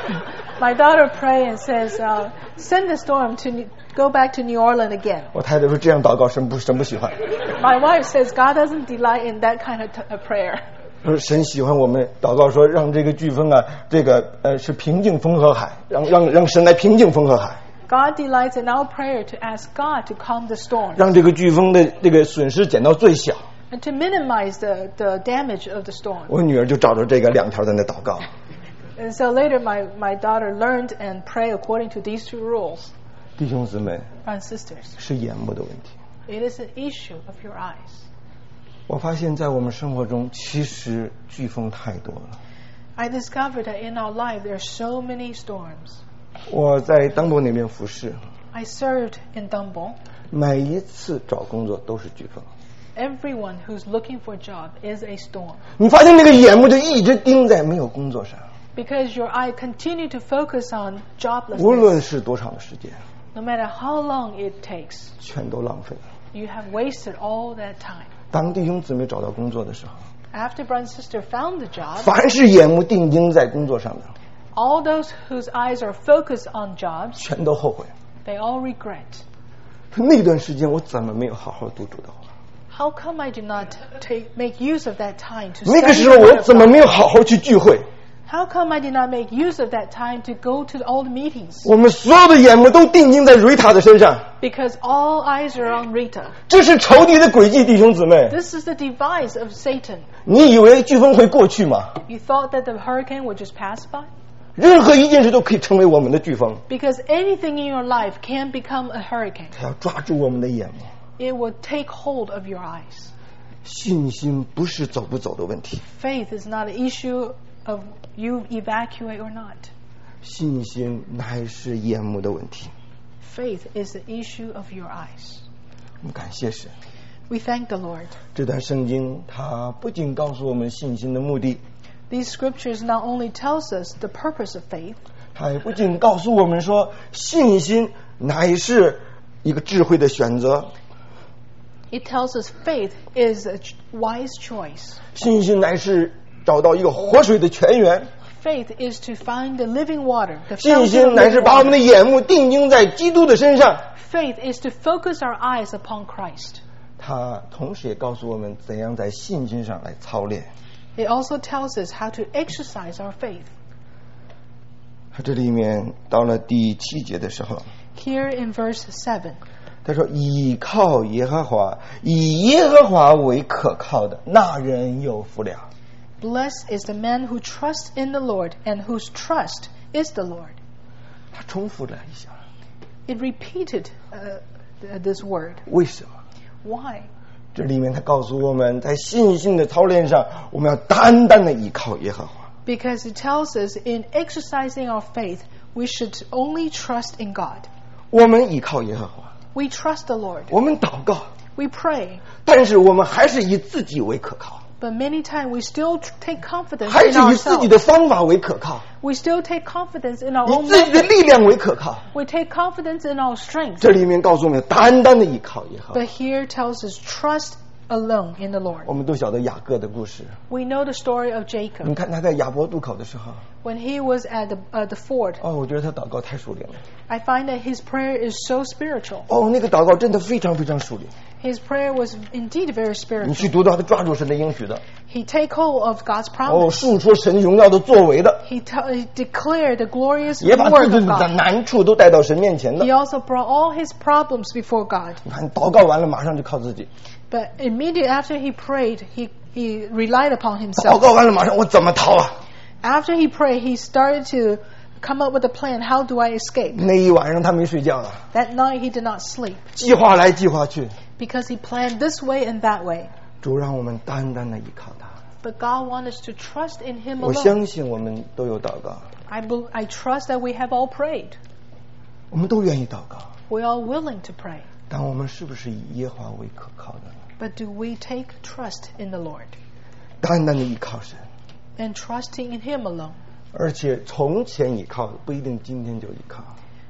Speaker 2: My daughter pray and says, send the storm to go back to New Orleans again.
Speaker 1: 我太太说这样祷告神不喜欢。
Speaker 2: My wife says God doesn't delight in that kind of prayer.
Speaker 1: 说神喜欢我们祷告说让这个飓风啊，是平静风和海，让神来平静风和海。
Speaker 2: God delights in our prayer to ask God to calm the storm.
Speaker 1: 让这个飓风的这个损失减到最小。
Speaker 2: And to minimize the damage of the storm.
Speaker 1: 我女儿就照着这个2条在那祷告。
Speaker 2: And so later my daughter learned and prayed according to these 2 rules.
Speaker 1: 弟兄姊妹，
Speaker 2: And sisters,
Speaker 1: 是眼目的问题。
Speaker 2: it is an issue of your eyes.
Speaker 1: 我发现在我们生活中，其实飓风太多了。
Speaker 2: I discovered that in our life there are so many storms.
Speaker 1: 我在当波那边服侍，
Speaker 2: I served in Dumbo.
Speaker 1: 每一次找工作都是飓风。
Speaker 2: Everyone who's looking for a job is a storm.
Speaker 1: 你发现那个眼目就一直盯在没有工作上，
Speaker 2: Because your eye continue to focus on
Speaker 1: 无论
Speaker 2: joblessness.
Speaker 1: 是多长的时间，
Speaker 2: No matter how long it takes,
Speaker 1: 全都浪费了。
Speaker 2: you have wasted all that time.
Speaker 1: 当弟兄姊妹找到工作的时候，
Speaker 2: After brother and sister found the job,
Speaker 1: 凡是眼目定睛在工作上的，
Speaker 2: all those whose eyes are focused on jobs,
Speaker 1: 全都后悔。
Speaker 2: they all regret.
Speaker 1: 那段时间我怎么没有好好读主的话？
Speaker 2: How come I did not make use of that time to
Speaker 1: 那个
Speaker 2: study
Speaker 1: 时候
Speaker 2: the
Speaker 1: 我
Speaker 2: word of
Speaker 1: 怎么
Speaker 2: God?
Speaker 1: 没有好好去聚会？
Speaker 2: How come I did not make use of that time to go to all the meetings?
Speaker 1: 我们所有的眼目都定睛在瑞塔的身上，
Speaker 2: Because all eyes are on Rita.
Speaker 1: 这是仇敌的诡计，弟兄姊妹。
Speaker 2: This is the device of Satan.
Speaker 1: 你以为飓风会过去吗？
Speaker 2: You thought that the hurricane would just pass by?
Speaker 1: 任何一件事都可以成为我们的飓风，
Speaker 2: Because anything in your life can become a hurricane.
Speaker 1: 它要抓住我们的眼目。
Speaker 2: It will take hold of your eyes.
Speaker 1: 信心不是走不走的问题，
Speaker 2: Faith is not an issue of you evacuate or not.
Speaker 1: 信心乃是眼目的问题。
Speaker 2: Faith is the issue of your eyes.
Speaker 1: 我们感谢神，
Speaker 2: We thank the Lord.
Speaker 1: 这段圣经它不仅告诉我们信心的目的，
Speaker 2: These scriptures not only tells us the purpose of faith,
Speaker 1: 它也不仅告诉我们说信心乃是一个智慧的选择，
Speaker 2: it tells us faith is a wise choice.
Speaker 1: 信心乃是找到一个活水的泉源，
Speaker 2: Faith is to find the living water, the
Speaker 1: 信
Speaker 2: fountain
Speaker 1: 心
Speaker 2: of
Speaker 1: 乃是
Speaker 2: living
Speaker 1: 把我们
Speaker 2: water.
Speaker 1: 的眼目定睛在基督的身上。
Speaker 2: Faith is to focus our eyes upon Christ.
Speaker 1: 它同时也告诉我们怎样在信心上来操练。
Speaker 2: It also tells us how to exercise our faith.
Speaker 1: 这里面到了第7节的时候，
Speaker 2: Here in verse 7,
Speaker 1: 他说：“倚靠耶和华，以耶和华为可靠的，那人有福了。
Speaker 2: blessed is the man who trusts in the Lord and whose trust is the Lord. ”
Speaker 1: 他重复了一下，
Speaker 2: It repeated this word.
Speaker 1: 为什么？
Speaker 2: Why?
Speaker 1: 这里面他告诉我们在信心的操练上，我们要单单的依靠耶和华。
Speaker 2: Because it tells us in exercising our faith, we should only trust in God.
Speaker 1: 我们依靠耶和华，
Speaker 2: We trust the Lord.
Speaker 1: 我们祷告，
Speaker 2: We pray.
Speaker 1: 但是我们还是以自己为可靠，
Speaker 2: But many times we still take confidence
Speaker 1: 还
Speaker 2: in
Speaker 1: 是以自己
Speaker 2: ourselves.
Speaker 1: 的方法为可靠，
Speaker 2: We still take confidence in our
Speaker 1: 以
Speaker 2: own
Speaker 1: 自己的
Speaker 2: method.
Speaker 1: 力量为可靠。
Speaker 2: We take confidence in our strength.
Speaker 1: 这里面告诉我们，单单的依靠耶和华。
Speaker 2: But here tells us trust alone in the Lord.
Speaker 1: 我们都晓得雅各的故事。
Speaker 2: We know the story of
Speaker 1: 你
Speaker 2: Jacob.
Speaker 1: 看他在雅博渡口的时候，
Speaker 2: When he was at the ford,
Speaker 1: 我觉得他祷告太属灵了。
Speaker 2: I find that his prayer is so spiritual.
Speaker 1: 那个祷告真的非常非常属灵。
Speaker 2: His prayer was indeed very
Speaker 1: 你
Speaker 2: spiritual.
Speaker 1: 去读到他抓住神的应许的，
Speaker 2: He take hold of God's promise.
Speaker 1: 述说神荣耀的作为的，
Speaker 2: He declared the glorious
Speaker 1: 也把自
Speaker 2: word
Speaker 1: 己
Speaker 2: of
Speaker 1: 的
Speaker 2: God.
Speaker 1: 难处都带到神面前的
Speaker 2: He。also brought all his problems before God.
Speaker 1: 你看祷告完了，马上就靠自己；
Speaker 2: But immediately after he prayed, he relied upon
Speaker 1: 祷
Speaker 2: himself.
Speaker 1: 告完了，马上我怎么逃啊？
Speaker 2: After he prayed, he started to come up with a plan. How do I escape?
Speaker 1: 那一晚上他没睡觉啊，
Speaker 2: That night he did not sleep
Speaker 1: 计划来计划去。
Speaker 2: because he planned this way and that way.
Speaker 1: 主让我们单单的依靠他。
Speaker 2: But God wants us to trust in him
Speaker 1: 我
Speaker 2: alone.
Speaker 1: 相信我们都有祷告，
Speaker 2: I trust that we have all prayed.
Speaker 1: 我们都愿意祷告，
Speaker 2: We are willing to pray.
Speaker 1: 但我们是不是以耶和华为可靠的？
Speaker 2: But do we take trust in the Lord
Speaker 1: 单单的依靠神，
Speaker 2: and trusting in him alone?
Speaker 1: 而且从前依靠不一定今天就依靠。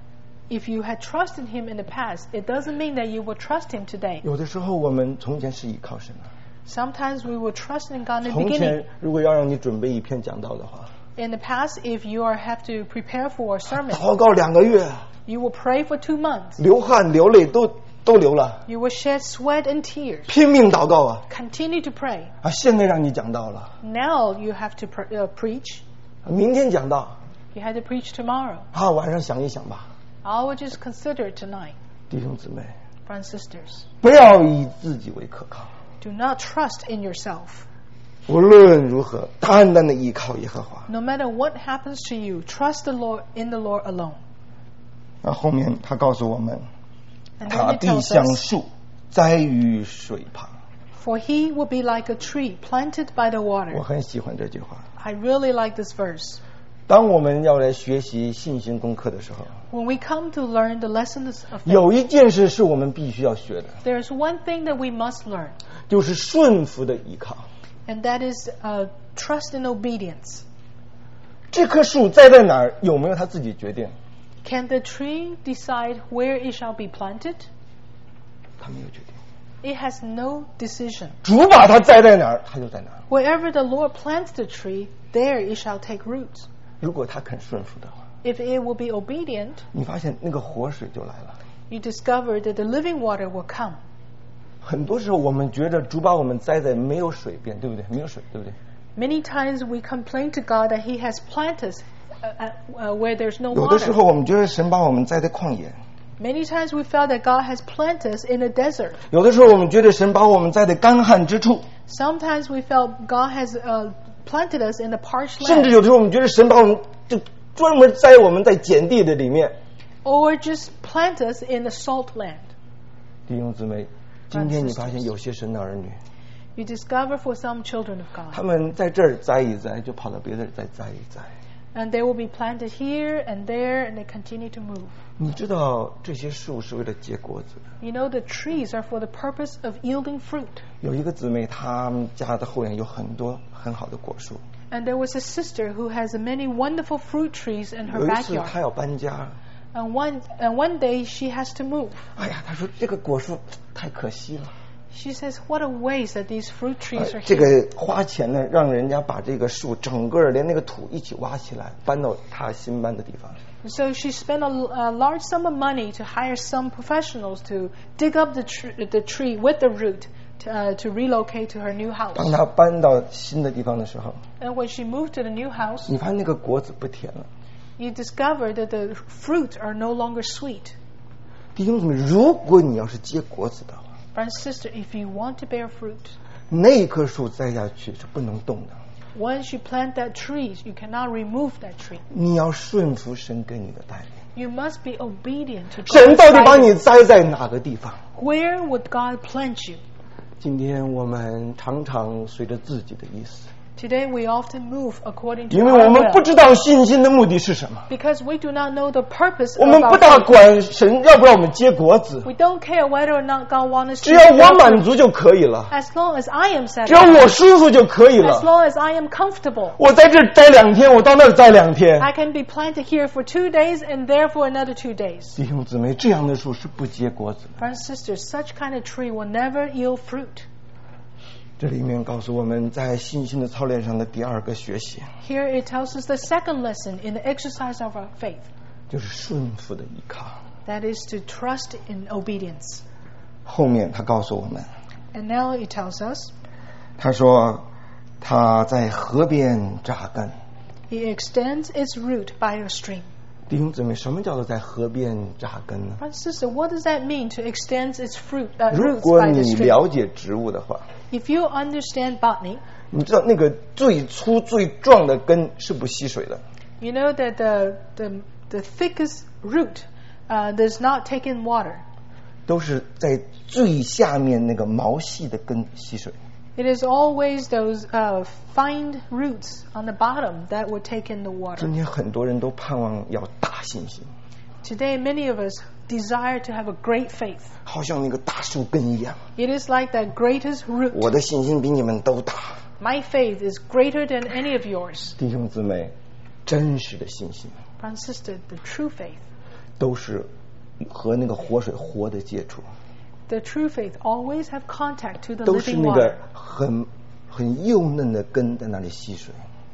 Speaker 2: If you had trust in him in the past, it doesn't mean that you will trust him today.
Speaker 1: 有的时候我们从前是依靠神的。
Speaker 2: Sometimes we will trust in God in the
Speaker 1: 从
Speaker 2: beginning.
Speaker 1: 前如果要让你准备一篇讲道的话，
Speaker 2: In the past, if you have to prepare for a sermon,
Speaker 1: 祷告2个月，
Speaker 2: you will pray for 2 months.
Speaker 1: 流汗流泪都流了，
Speaker 2: You will shed sweat and tears.
Speaker 1: 拼命祷告啊！
Speaker 2: Continue to pray.
Speaker 1: 现在让你讲道了，
Speaker 2: Now you have to preach.
Speaker 1: 明天讲道
Speaker 2: You had to preach tomorrow.
Speaker 1: 晚上想一想吧，
Speaker 2: I will just consider it tonight.
Speaker 1: 弟兄姊妹，
Speaker 2: Brothers and sisters,
Speaker 1: 不要以自己为可靠，
Speaker 2: do not trust in yourself.
Speaker 1: 无论如何，单单的依靠耶和华。
Speaker 2: No matter what happens to you, trust the Lord in the Lord alone.
Speaker 1: 后面他告诉我们，
Speaker 2: And
Speaker 1: 他
Speaker 2: then he
Speaker 1: 必
Speaker 2: tells
Speaker 1: 像
Speaker 2: us,
Speaker 1: 树栽于水旁。
Speaker 2: for he will be like a tree planted by the
Speaker 1: 我
Speaker 2: water.
Speaker 1: 很喜欢这句话。
Speaker 2: I really like this verse.
Speaker 1: 当我们要来学习信心功课的时候，
Speaker 2: When we come to learn the lessons of faith,
Speaker 1: 有一件事是我们必须要学的，
Speaker 2: there's one thing that we must learn,
Speaker 1: 就是顺服的依靠。
Speaker 2: and that is trust and obedience.
Speaker 1: 这棵树栽在哪儿，有没有他自己决定？
Speaker 2: Can the tree decide where it shall be planted?
Speaker 1: 他没有决定。
Speaker 2: It has no decision.
Speaker 1: 主把它栽在哪儿，它就在哪儿。
Speaker 2: Wherever the Lord plants the tree, there it shall take root.
Speaker 1: 如果他肯顺服的话，
Speaker 2: If it will be obedient,
Speaker 1: 你发现那个活水就来了。
Speaker 2: you discover that the living water will come.
Speaker 1: 很多时候我们觉得主把我们栽在没有水边，对不对？没有水，对不对？
Speaker 2: Many times we complain to God that He has planted us where there's no
Speaker 1: 有的时
Speaker 2: water.
Speaker 1: 候我们觉得神把我们栽在旷野，
Speaker 2: Many times we felt that God has planted us in a desert.
Speaker 1: 有的时候我们觉得神把我们栽在干旱之处，
Speaker 2: Sometimes we felt God has planted us in a parched
Speaker 1: 甚至
Speaker 2: land.
Speaker 1: 有的时候我们觉得神把我们就专门栽我们在碱地的里面。
Speaker 2: Or just plant us in the salt land.
Speaker 1: 弟兄姊妹，今天你发现有些神的儿女，
Speaker 2: You discover for some children of
Speaker 1: 他
Speaker 2: God.
Speaker 1: 们在这儿栽一栽，就跑到别的再栽一栽。
Speaker 2: And they will be planted here and there, and they continue to move.
Speaker 1: 你知道这些树是为了结果子的。
Speaker 2: You know, the trees are for the purpose of yielding fruit.
Speaker 1: 有一个姊妹，她们家的后院有很多很好的果树。
Speaker 2: And there was a sister who has many wonderful fruit trees in her
Speaker 1: 有一次
Speaker 2: backyard.
Speaker 1: 她要搬家，
Speaker 2: And one day she has to move.
Speaker 1: 哎呀，她说这个果树太可惜了。
Speaker 2: She says, what a waste that these fruit trees are
Speaker 1: 这
Speaker 2: here.
Speaker 1: 个花钱呢，让人家把这个树整个连那个土一起挖起来，搬到她新搬的地方。
Speaker 2: So she spent a large sum of money to hire some professionals to dig up the tree with the root to relocate to her new house.
Speaker 1: 当她搬到新的地方的时候，
Speaker 2: And when she moved to the new house,
Speaker 1: 你发现那个果子不甜了。
Speaker 2: you discover that the fruit are no longer sweet.
Speaker 1: 弟兄姊妹，如果你要是结果子的话，
Speaker 2: Brother and sister, if you want to bear fruit,
Speaker 1: 那棵树栽下去是不能动的。
Speaker 2: once you plant that tree, you cannot remove that tree.
Speaker 1: 你要顺服神给你的带领。
Speaker 2: You must be obedient to
Speaker 1: 神
Speaker 2: God's
Speaker 1: 到底把你
Speaker 2: guidance.
Speaker 1: 栽在哪个地方？
Speaker 2: Where would God plant you?
Speaker 1: 今天我们常常随着自己的意思，
Speaker 2: Today we often move according to
Speaker 1: 因为
Speaker 2: our
Speaker 1: 我们不
Speaker 2: will
Speaker 1: 知道信心的目的是什么，
Speaker 2: because we do not know the purpose
Speaker 1: 我
Speaker 2: of
Speaker 1: 们不
Speaker 2: our
Speaker 1: 大
Speaker 2: faith.
Speaker 1: 管神要不要我们结果子，
Speaker 2: We don't care whether or not God wants us
Speaker 1: 只
Speaker 2: to
Speaker 1: 要
Speaker 2: bear
Speaker 1: 我满
Speaker 2: fruit.
Speaker 1: 足就可以了，
Speaker 2: As long as I am
Speaker 1: 只要
Speaker 2: satisfied,
Speaker 1: 我舒服就可以
Speaker 2: as
Speaker 1: 了。
Speaker 2: long as I am comfortable.
Speaker 1: 我在这儿待2天，我到那儿待2天。
Speaker 2: I can be planted here for 2 days and there for another 2 days.
Speaker 1: 弟兄姊妹，这样的树是不结果子的。
Speaker 2: Brothers and sisters, such kind of tree will never yield fruit.
Speaker 1: 这里面告诉我们在信心的操练上的第2个学习，
Speaker 2: Here it tells us the second lesson in the exercise of our faith.
Speaker 1: 就是顺服的依靠。
Speaker 2: That is to trust in obedience.
Speaker 1: 后面他告诉我们，
Speaker 2: And now it tells us,
Speaker 1: 他说他在河边扎根。
Speaker 2: He extends its root by a stream.
Speaker 1: 弟兄姊妹，什么叫做在河边扎根呢？
Speaker 2: Brother and sister, what does that mean to extend its
Speaker 1: 如
Speaker 2: roots
Speaker 1: 果
Speaker 2: by the
Speaker 1: 你
Speaker 2: stream?
Speaker 1: 了解植物的话，
Speaker 2: If you understand botany,
Speaker 1: 你知道那个最粗最壮的根是不吸水的，
Speaker 2: you know that the thickest root does not take in water.
Speaker 1: 都是在最下面那个毛细的根吸水。
Speaker 2: It is always those fine roots on the bottom that would take in the water.
Speaker 1: 今天很多人都盼望要大信心，
Speaker 2: Today, many of us desire to have a great faith.
Speaker 1: 好像那个大树根一样。
Speaker 2: It is like that greatest root.
Speaker 1: 我的信心比你们都大。
Speaker 2: My faith is greater than any of yours.
Speaker 1: 弟兄姊妹，真实的信心
Speaker 2: Brother and sister, the true faith.
Speaker 1: 都是和那个活水活的接触，
Speaker 2: The true faith always have contact to the
Speaker 1: 都是
Speaker 2: living
Speaker 1: 那
Speaker 2: water.
Speaker 1: 个很幼嫩的根在那里吸水。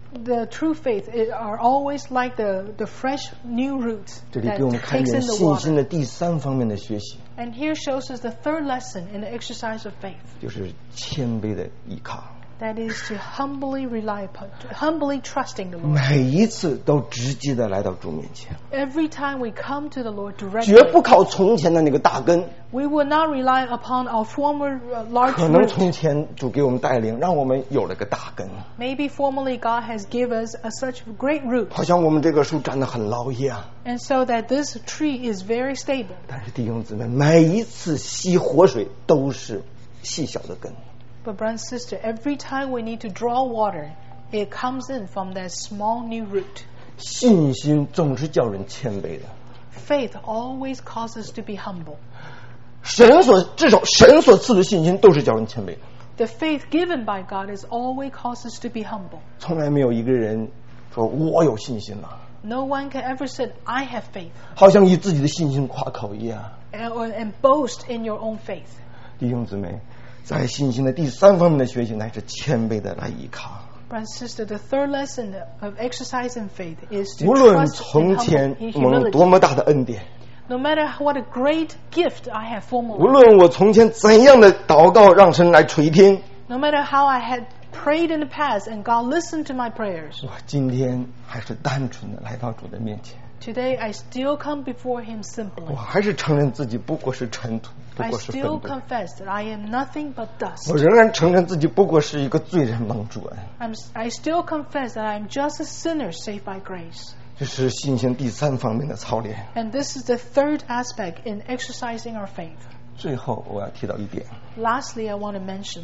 Speaker 2: The true faith are always like the fresh new roots
Speaker 1: 这里
Speaker 2: that
Speaker 1: 给我们看
Speaker 2: takes
Speaker 1: 见
Speaker 2: in the
Speaker 1: 信心
Speaker 2: water.
Speaker 1: 的第3方面的学习，
Speaker 2: And here shows us the third lesson in the exercise of faith.
Speaker 1: 就是谦卑的依靠。
Speaker 2: That is to humbly rely upon, humbly trusting the Lord.
Speaker 1: 每一次都直接的来到主面前，
Speaker 2: Every time we come to the Lord
Speaker 1: 绝
Speaker 2: directly,
Speaker 1: 不靠从前的那个大根。
Speaker 2: we will not rely upon our former large
Speaker 1: 可能
Speaker 2: root.
Speaker 1: 从前主给我们带领，让我们有了个大根，
Speaker 2: Maybe formerly God has given us such great root,
Speaker 1: 好像我们这个树长得很牢一样。
Speaker 2: and so that this tree is very stable.
Speaker 1: 但是弟兄姊妹，每一次吸活水都是细小的根。
Speaker 2: But brother and sister, every time we need to draw water, it comes in from that small new root.
Speaker 1: 信心总是叫人谦卑的。
Speaker 2: Faith always causes us to be humble.
Speaker 1: 至少神所赐的信心都是叫人谦卑的。
Speaker 2: The faith given by God is always causes us to be humble.
Speaker 1: 从来没有一个人说我有信心了，
Speaker 2: No one can ever say, I have faith,
Speaker 1: 好像以自己的信心夸口一样。
Speaker 2: and boast in your own faith.
Speaker 1: 弟兄姊妹，在信心的第3方面的学习，乃是谦卑的来依靠。
Speaker 2: Brother and sister, the third lesson of exercising faith is to
Speaker 1: 无论
Speaker 2: trust
Speaker 1: 从
Speaker 2: and
Speaker 1: 前
Speaker 2: humble in
Speaker 1: 蒙多
Speaker 2: humility.
Speaker 1: 么大的恩典，
Speaker 2: No matter what a great gift I have
Speaker 1: 无
Speaker 2: formerly,
Speaker 1: 论我从前怎样的祷告让神来垂听，
Speaker 2: no matter how I had prayed in the past and God listened to my prayers,
Speaker 1: 我今天还是单纯的来到主的面前，
Speaker 2: today I still come before Him
Speaker 1: 我
Speaker 2: simply.
Speaker 1: 还是承认自己不过是尘土，不
Speaker 2: I
Speaker 1: 过是
Speaker 2: still
Speaker 1: 粪土。
Speaker 2: confess that I am nothing but
Speaker 1: 我
Speaker 2: dust.
Speaker 1: 仍然承认自己不过是一个罪人蒙主恩。
Speaker 2: I still confess that I am just a sinner saved by grace.
Speaker 1: 这是信心第3方面的操练。
Speaker 2: And this is the third aspect in exercising our faith.
Speaker 1: 最后我要提到一点，
Speaker 2: Lastly, I want to mention,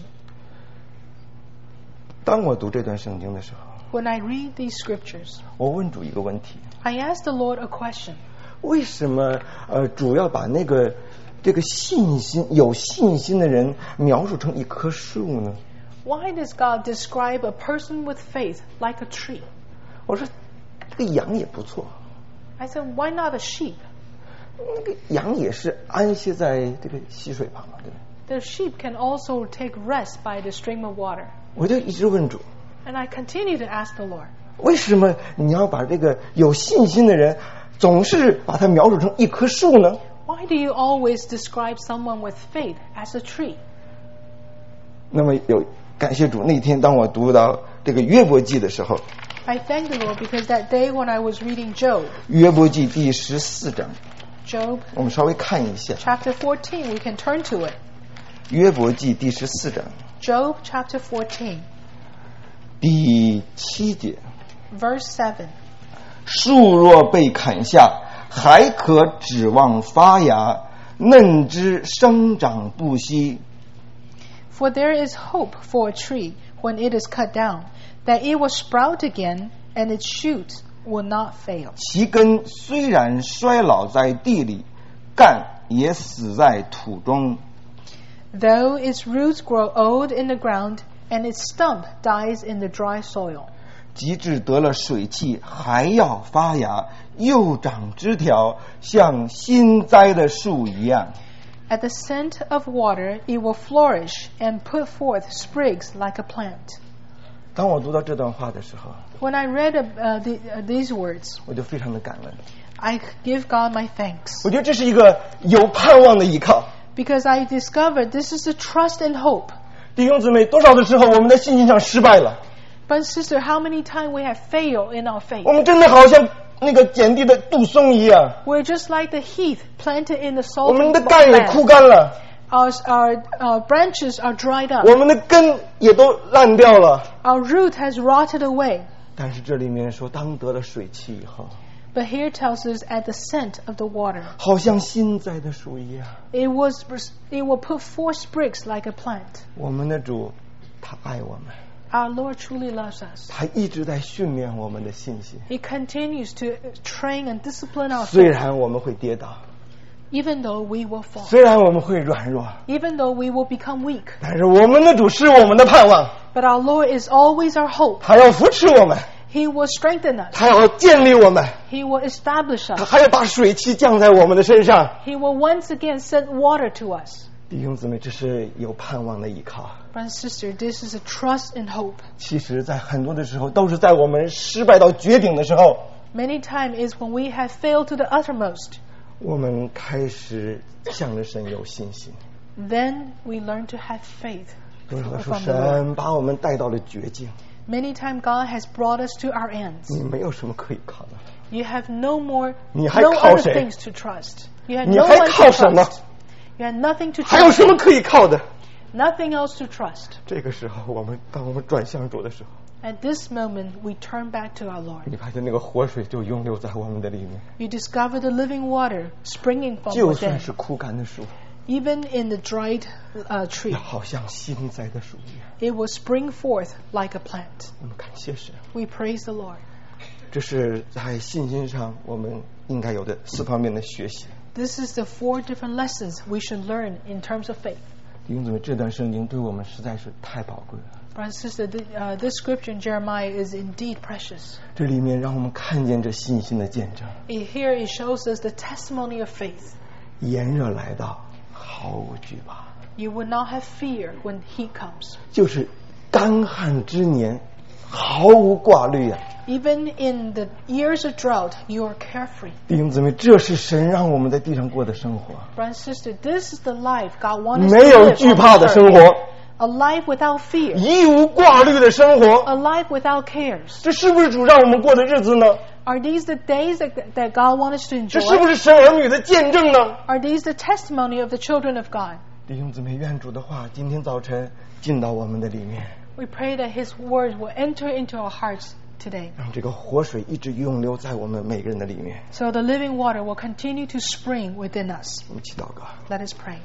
Speaker 1: 当我读这段圣经的时候，
Speaker 2: when I read these scriptures,
Speaker 1: 我问主一个问题：
Speaker 2: I ask the Lord a question.
Speaker 1: 为什么主要把这个信心有信心的人描述成一棵树呢？
Speaker 2: Why does God describe a person with faith like a tree?
Speaker 1: 我说这个羊也不错，
Speaker 2: I said, why not a sheep?
Speaker 1: 那个羊也是安歇在这个溪水旁嘛，对吧？
Speaker 2: The sheep can also take rest by the stream of water.
Speaker 1: 我就一直问主，
Speaker 2: And I continue to ask the Lord,
Speaker 1: 为什么你要把这个有信心的人总是把它描述成一棵树呢？
Speaker 2: why do you always describe someone with faith as a tree?
Speaker 1: 那么感谢主，那天当我读到这个约伯记的时候，
Speaker 2: I thank the Lord because that day when I was reading Job,
Speaker 1: 约伯记第14章，
Speaker 2: Job
Speaker 1: 我们稍微看一下
Speaker 2: chapter 14, we can turn to it.
Speaker 1: 约伯记第14章
Speaker 2: Job chapter 14,
Speaker 1: 第7节，
Speaker 2: verse 7.
Speaker 1: 树若被砍下，还可指望发芽，嫩枝生长不息。
Speaker 2: For there is hope for a tree when it is cut down, that it will sprout again, and its shoots will not fail.
Speaker 1: 其根虽然衰老在地里，干也死在土中。
Speaker 2: Though its roots grow old in the ground, and its stump dies in the dry soil.
Speaker 1: 及至得了水气，还要发芽，又长枝条，像新栽的树一样。
Speaker 2: At the scent of water, it will flourish and put forth sprigs like a plant.
Speaker 1: 当我读到这段话的时候，
Speaker 2: When I read these words,
Speaker 1: 我就非常的感恩。
Speaker 2: I give God my thanks
Speaker 1: 我觉得这是一个有盼望的依靠。
Speaker 2: because I discovered this is the trust and hope.
Speaker 1: 弟兄姊妹，多少的时候我们在信心上失败了，
Speaker 2: But sister, how many times we have failed in our faith?
Speaker 1: 我们真的好像那个碱地的杜松一样，
Speaker 2: We're just like the heath planted in the
Speaker 1: 我
Speaker 2: salt
Speaker 1: 们的干也枯
Speaker 2: land.
Speaker 1: 干了，
Speaker 2: Our branches are dried up.
Speaker 1: 我们的根也都烂掉了。
Speaker 2: Our root has rotted away.
Speaker 1: 但是这里面说，当得了水气以后，
Speaker 2: But here tells us at the scent of the water,
Speaker 1: 好像新栽的树一样。
Speaker 2: it will put forth sprigs like a plant.
Speaker 1: 我们的主，他爱我们，
Speaker 2: Our Lord truly loves us.
Speaker 1: 他一直在训练我们的信心。
Speaker 2: He continues to train and discipline our
Speaker 1: 虽
Speaker 2: faith,
Speaker 1: 然我们会跌倒，
Speaker 2: even though we will fall,
Speaker 1: 虽然我们会软弱，
Speaker 2: even though we will become weak.
Speaker 1: 但是我们的主是我们的盼望，
Speaker 2: But our Lord is always our hope.
Speaker 1: 他要扶持我们，
Speaker 2: He will strengthen us.
Speaker 1: 他要建立我们，
Speaker 2: He will establish
Speaker 1: 他
Speaker 2: us.
Speaker 1: 还要把水气降在我们的身上。
Speaker 2: He will once again send water to us.
Speaker 1: 弟兄姊妹，这是有盼望的依靠。
Speaker 2: Brother and sister, this is a trust and hope.
Speaker 1: 其实在很多的时候都是在我们失败到绝顶的时候，
Speaker 2: Many times is when we have failed to the uttermost.
Speaker 1: 我们开始向着神有信心。
Speaker 2: Then we learn to have faith
Speaker 1: 有时候说
Speaker 2: from the Lord.
Speaker 1: 神把我们带到了绝境，
Speaker 2: Many times God has brought us to our ends.
Speaker 1: 你没有什么可以靠的，
Speaker 2: You have no more,
Speaker 1: 你还
Speaker 2: no
Speaker 1: 靠
Speaker 2: other
Speaker 1: 谁？
Speaker 2: things to trust. You have
Speaker 1: 你
Speaker 2: no
Speaker 1: 还
Speaker 2: one
Speaker 1: 靠
Speaker 2: to
Speaker 1: 什么？
Speaker 2: trust. You have nothing to
Speaker 1: 还有
Speaker 2: trust.
Speaker 1: 什么可以靠的？
Speaker 2: Nothing else to trust.
Speaker 1: 这个时候，当我们转向主的时候，
Speaker 2: At this moment, we turn back to our Lord.
Speaker 1: 你发现那个活水就涌流在我们的里面，
Speaker 2: You discover the living water springing from
Speaker 1: 就
Speaker 2: within.
Speaker 1: 算是枯干的树，
Speaker 2: Even in the dried tree,
Speaker 1: 也好像新栽的树一样。
Speaker 2: it will spring forth like a plant.
Speaker 1: 我们感谢神，
Speaker 2: We praise the Lord.
Speaker 1: 这是在信心上我们应该有的4方面的学习。
Speaker 2: This is the 4 different lessons we should learn in terms of faith.
Speaker 1: 弟兄姊妹，这段圣经对我们实在是太宝贵了。
Speaker 2: Brother and sister, this scripture in Jeremiah is indeed precious.
Speaker 1: 这里面让我们看见这信心的见证。
Speaker 2: Here it shows us the testimony of faith.
Speaker 1: 炎热来到，毫无惧怕，
Speaker 2: You will not have fear when heat comes.
Speaker 1: 就是干旱之年，毫无挂虑啊！
Speaker 2: Even in the years of drought, you are carefree.
Speaker 1: 弟兄姊妹，这是神让我们在地上过的生活，
Speaker 2: Brother and sister, this is the life God wants us
Speaker 1: 没
Speaker 2: to
Speaker 1: 有
Speaker 2: live
Speaker 1: 惧
Speaker 2: on
Speaker 1: 怕的
Speaker 2: this
Speaker 1: 生
Speaker 2: earth.
Speaker 1: 活，
Speaker 2: A life without fear.
Speaker 1: 一无挂虑的生活，
Speaker 2: A life without cares.
Speaker 1: 这是不是主让我们过的日子呢？
Speaker 2: Are these the days that God wants us to
Speaker 1: 这是不
Speaker 2: enjoy?
Speaker 1: 是神儿女的见证呢？
Speaker 2: Are these the testimony of the children of God?
Speaker 1: 弟兄姊妹，愿主的话今天早晨进到我们的里面，
Speaker 2: We pray that His words will enter into our hearts today.
Speaker 1: 让这个活水一直涌流在我们每个人的里面。
Speaker 2: So the living water will continue to spring within us.
Speaker 1: 我们祈祷告。
Speaker 2: Let us pray.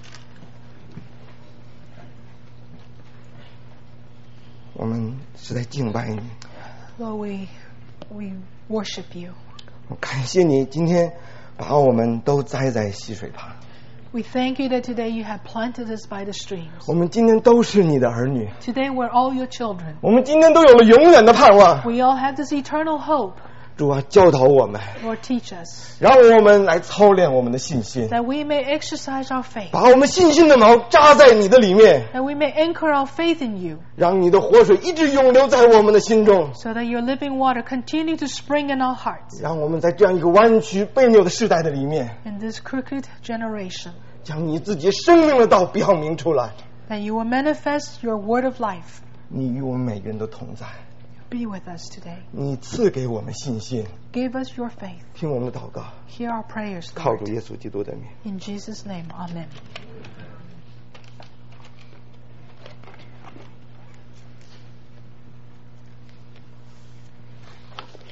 Speaker 1: 我们是在敬拜你，
Speaker 2: Lord, we worship you.
Speaker 1: 我感谢你今天把我们都栽在溪水旁，
Speaker 2: We thank you that today you have planted us by the streams.
Speaker 1: 我们今天都是你的儿女，
Speaker 2: Today we're all your children.
Speaker 1: 我们今天都有了永远的盼望。
Speaker 2: We all have this eternal hope.
Speaker 1: 主啊，教导我们，
Speaker 2: Lord, teach us
Speaker 1: 让我们来操练我们的信心，
Speaker 2: that we may exercise our faith,
Speaker 1: 把我们信心的锚扎在你的里面，
Speaker 2: that we may anchor our faith in you,
Speaker 1: 让你的活水一直涌流在我们的心中，
Speaker 2: so that your living water continue to spring in our hearts.
Speaker 1: 让我们在这样一个弯曲悖谬的时代的里面，
Speaker 2: In this crooked generation,
Speaker 1: 将你自己生命的道表明出来。
Speaker 2: that you will manifest your word of life.
Speaker 1: 你与我们每个人都同在，
Speaker 2: Be with us today.
Speaker 1: 你赐给我们信心，
Speaker 2: Give us your faith.
Speaker 1: 听我们的祷告，
Speaker 2: Hear our prayers,
Speaker 1: 靠主
Speaker 2: Lord.
Speaker 1: 耶稣基督的名。
Speaker 2: In Jesus' name, amen.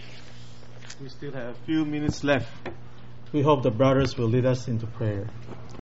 Speaker 3: We still have a few minutes left. We hope the brothers will lead us into prayer.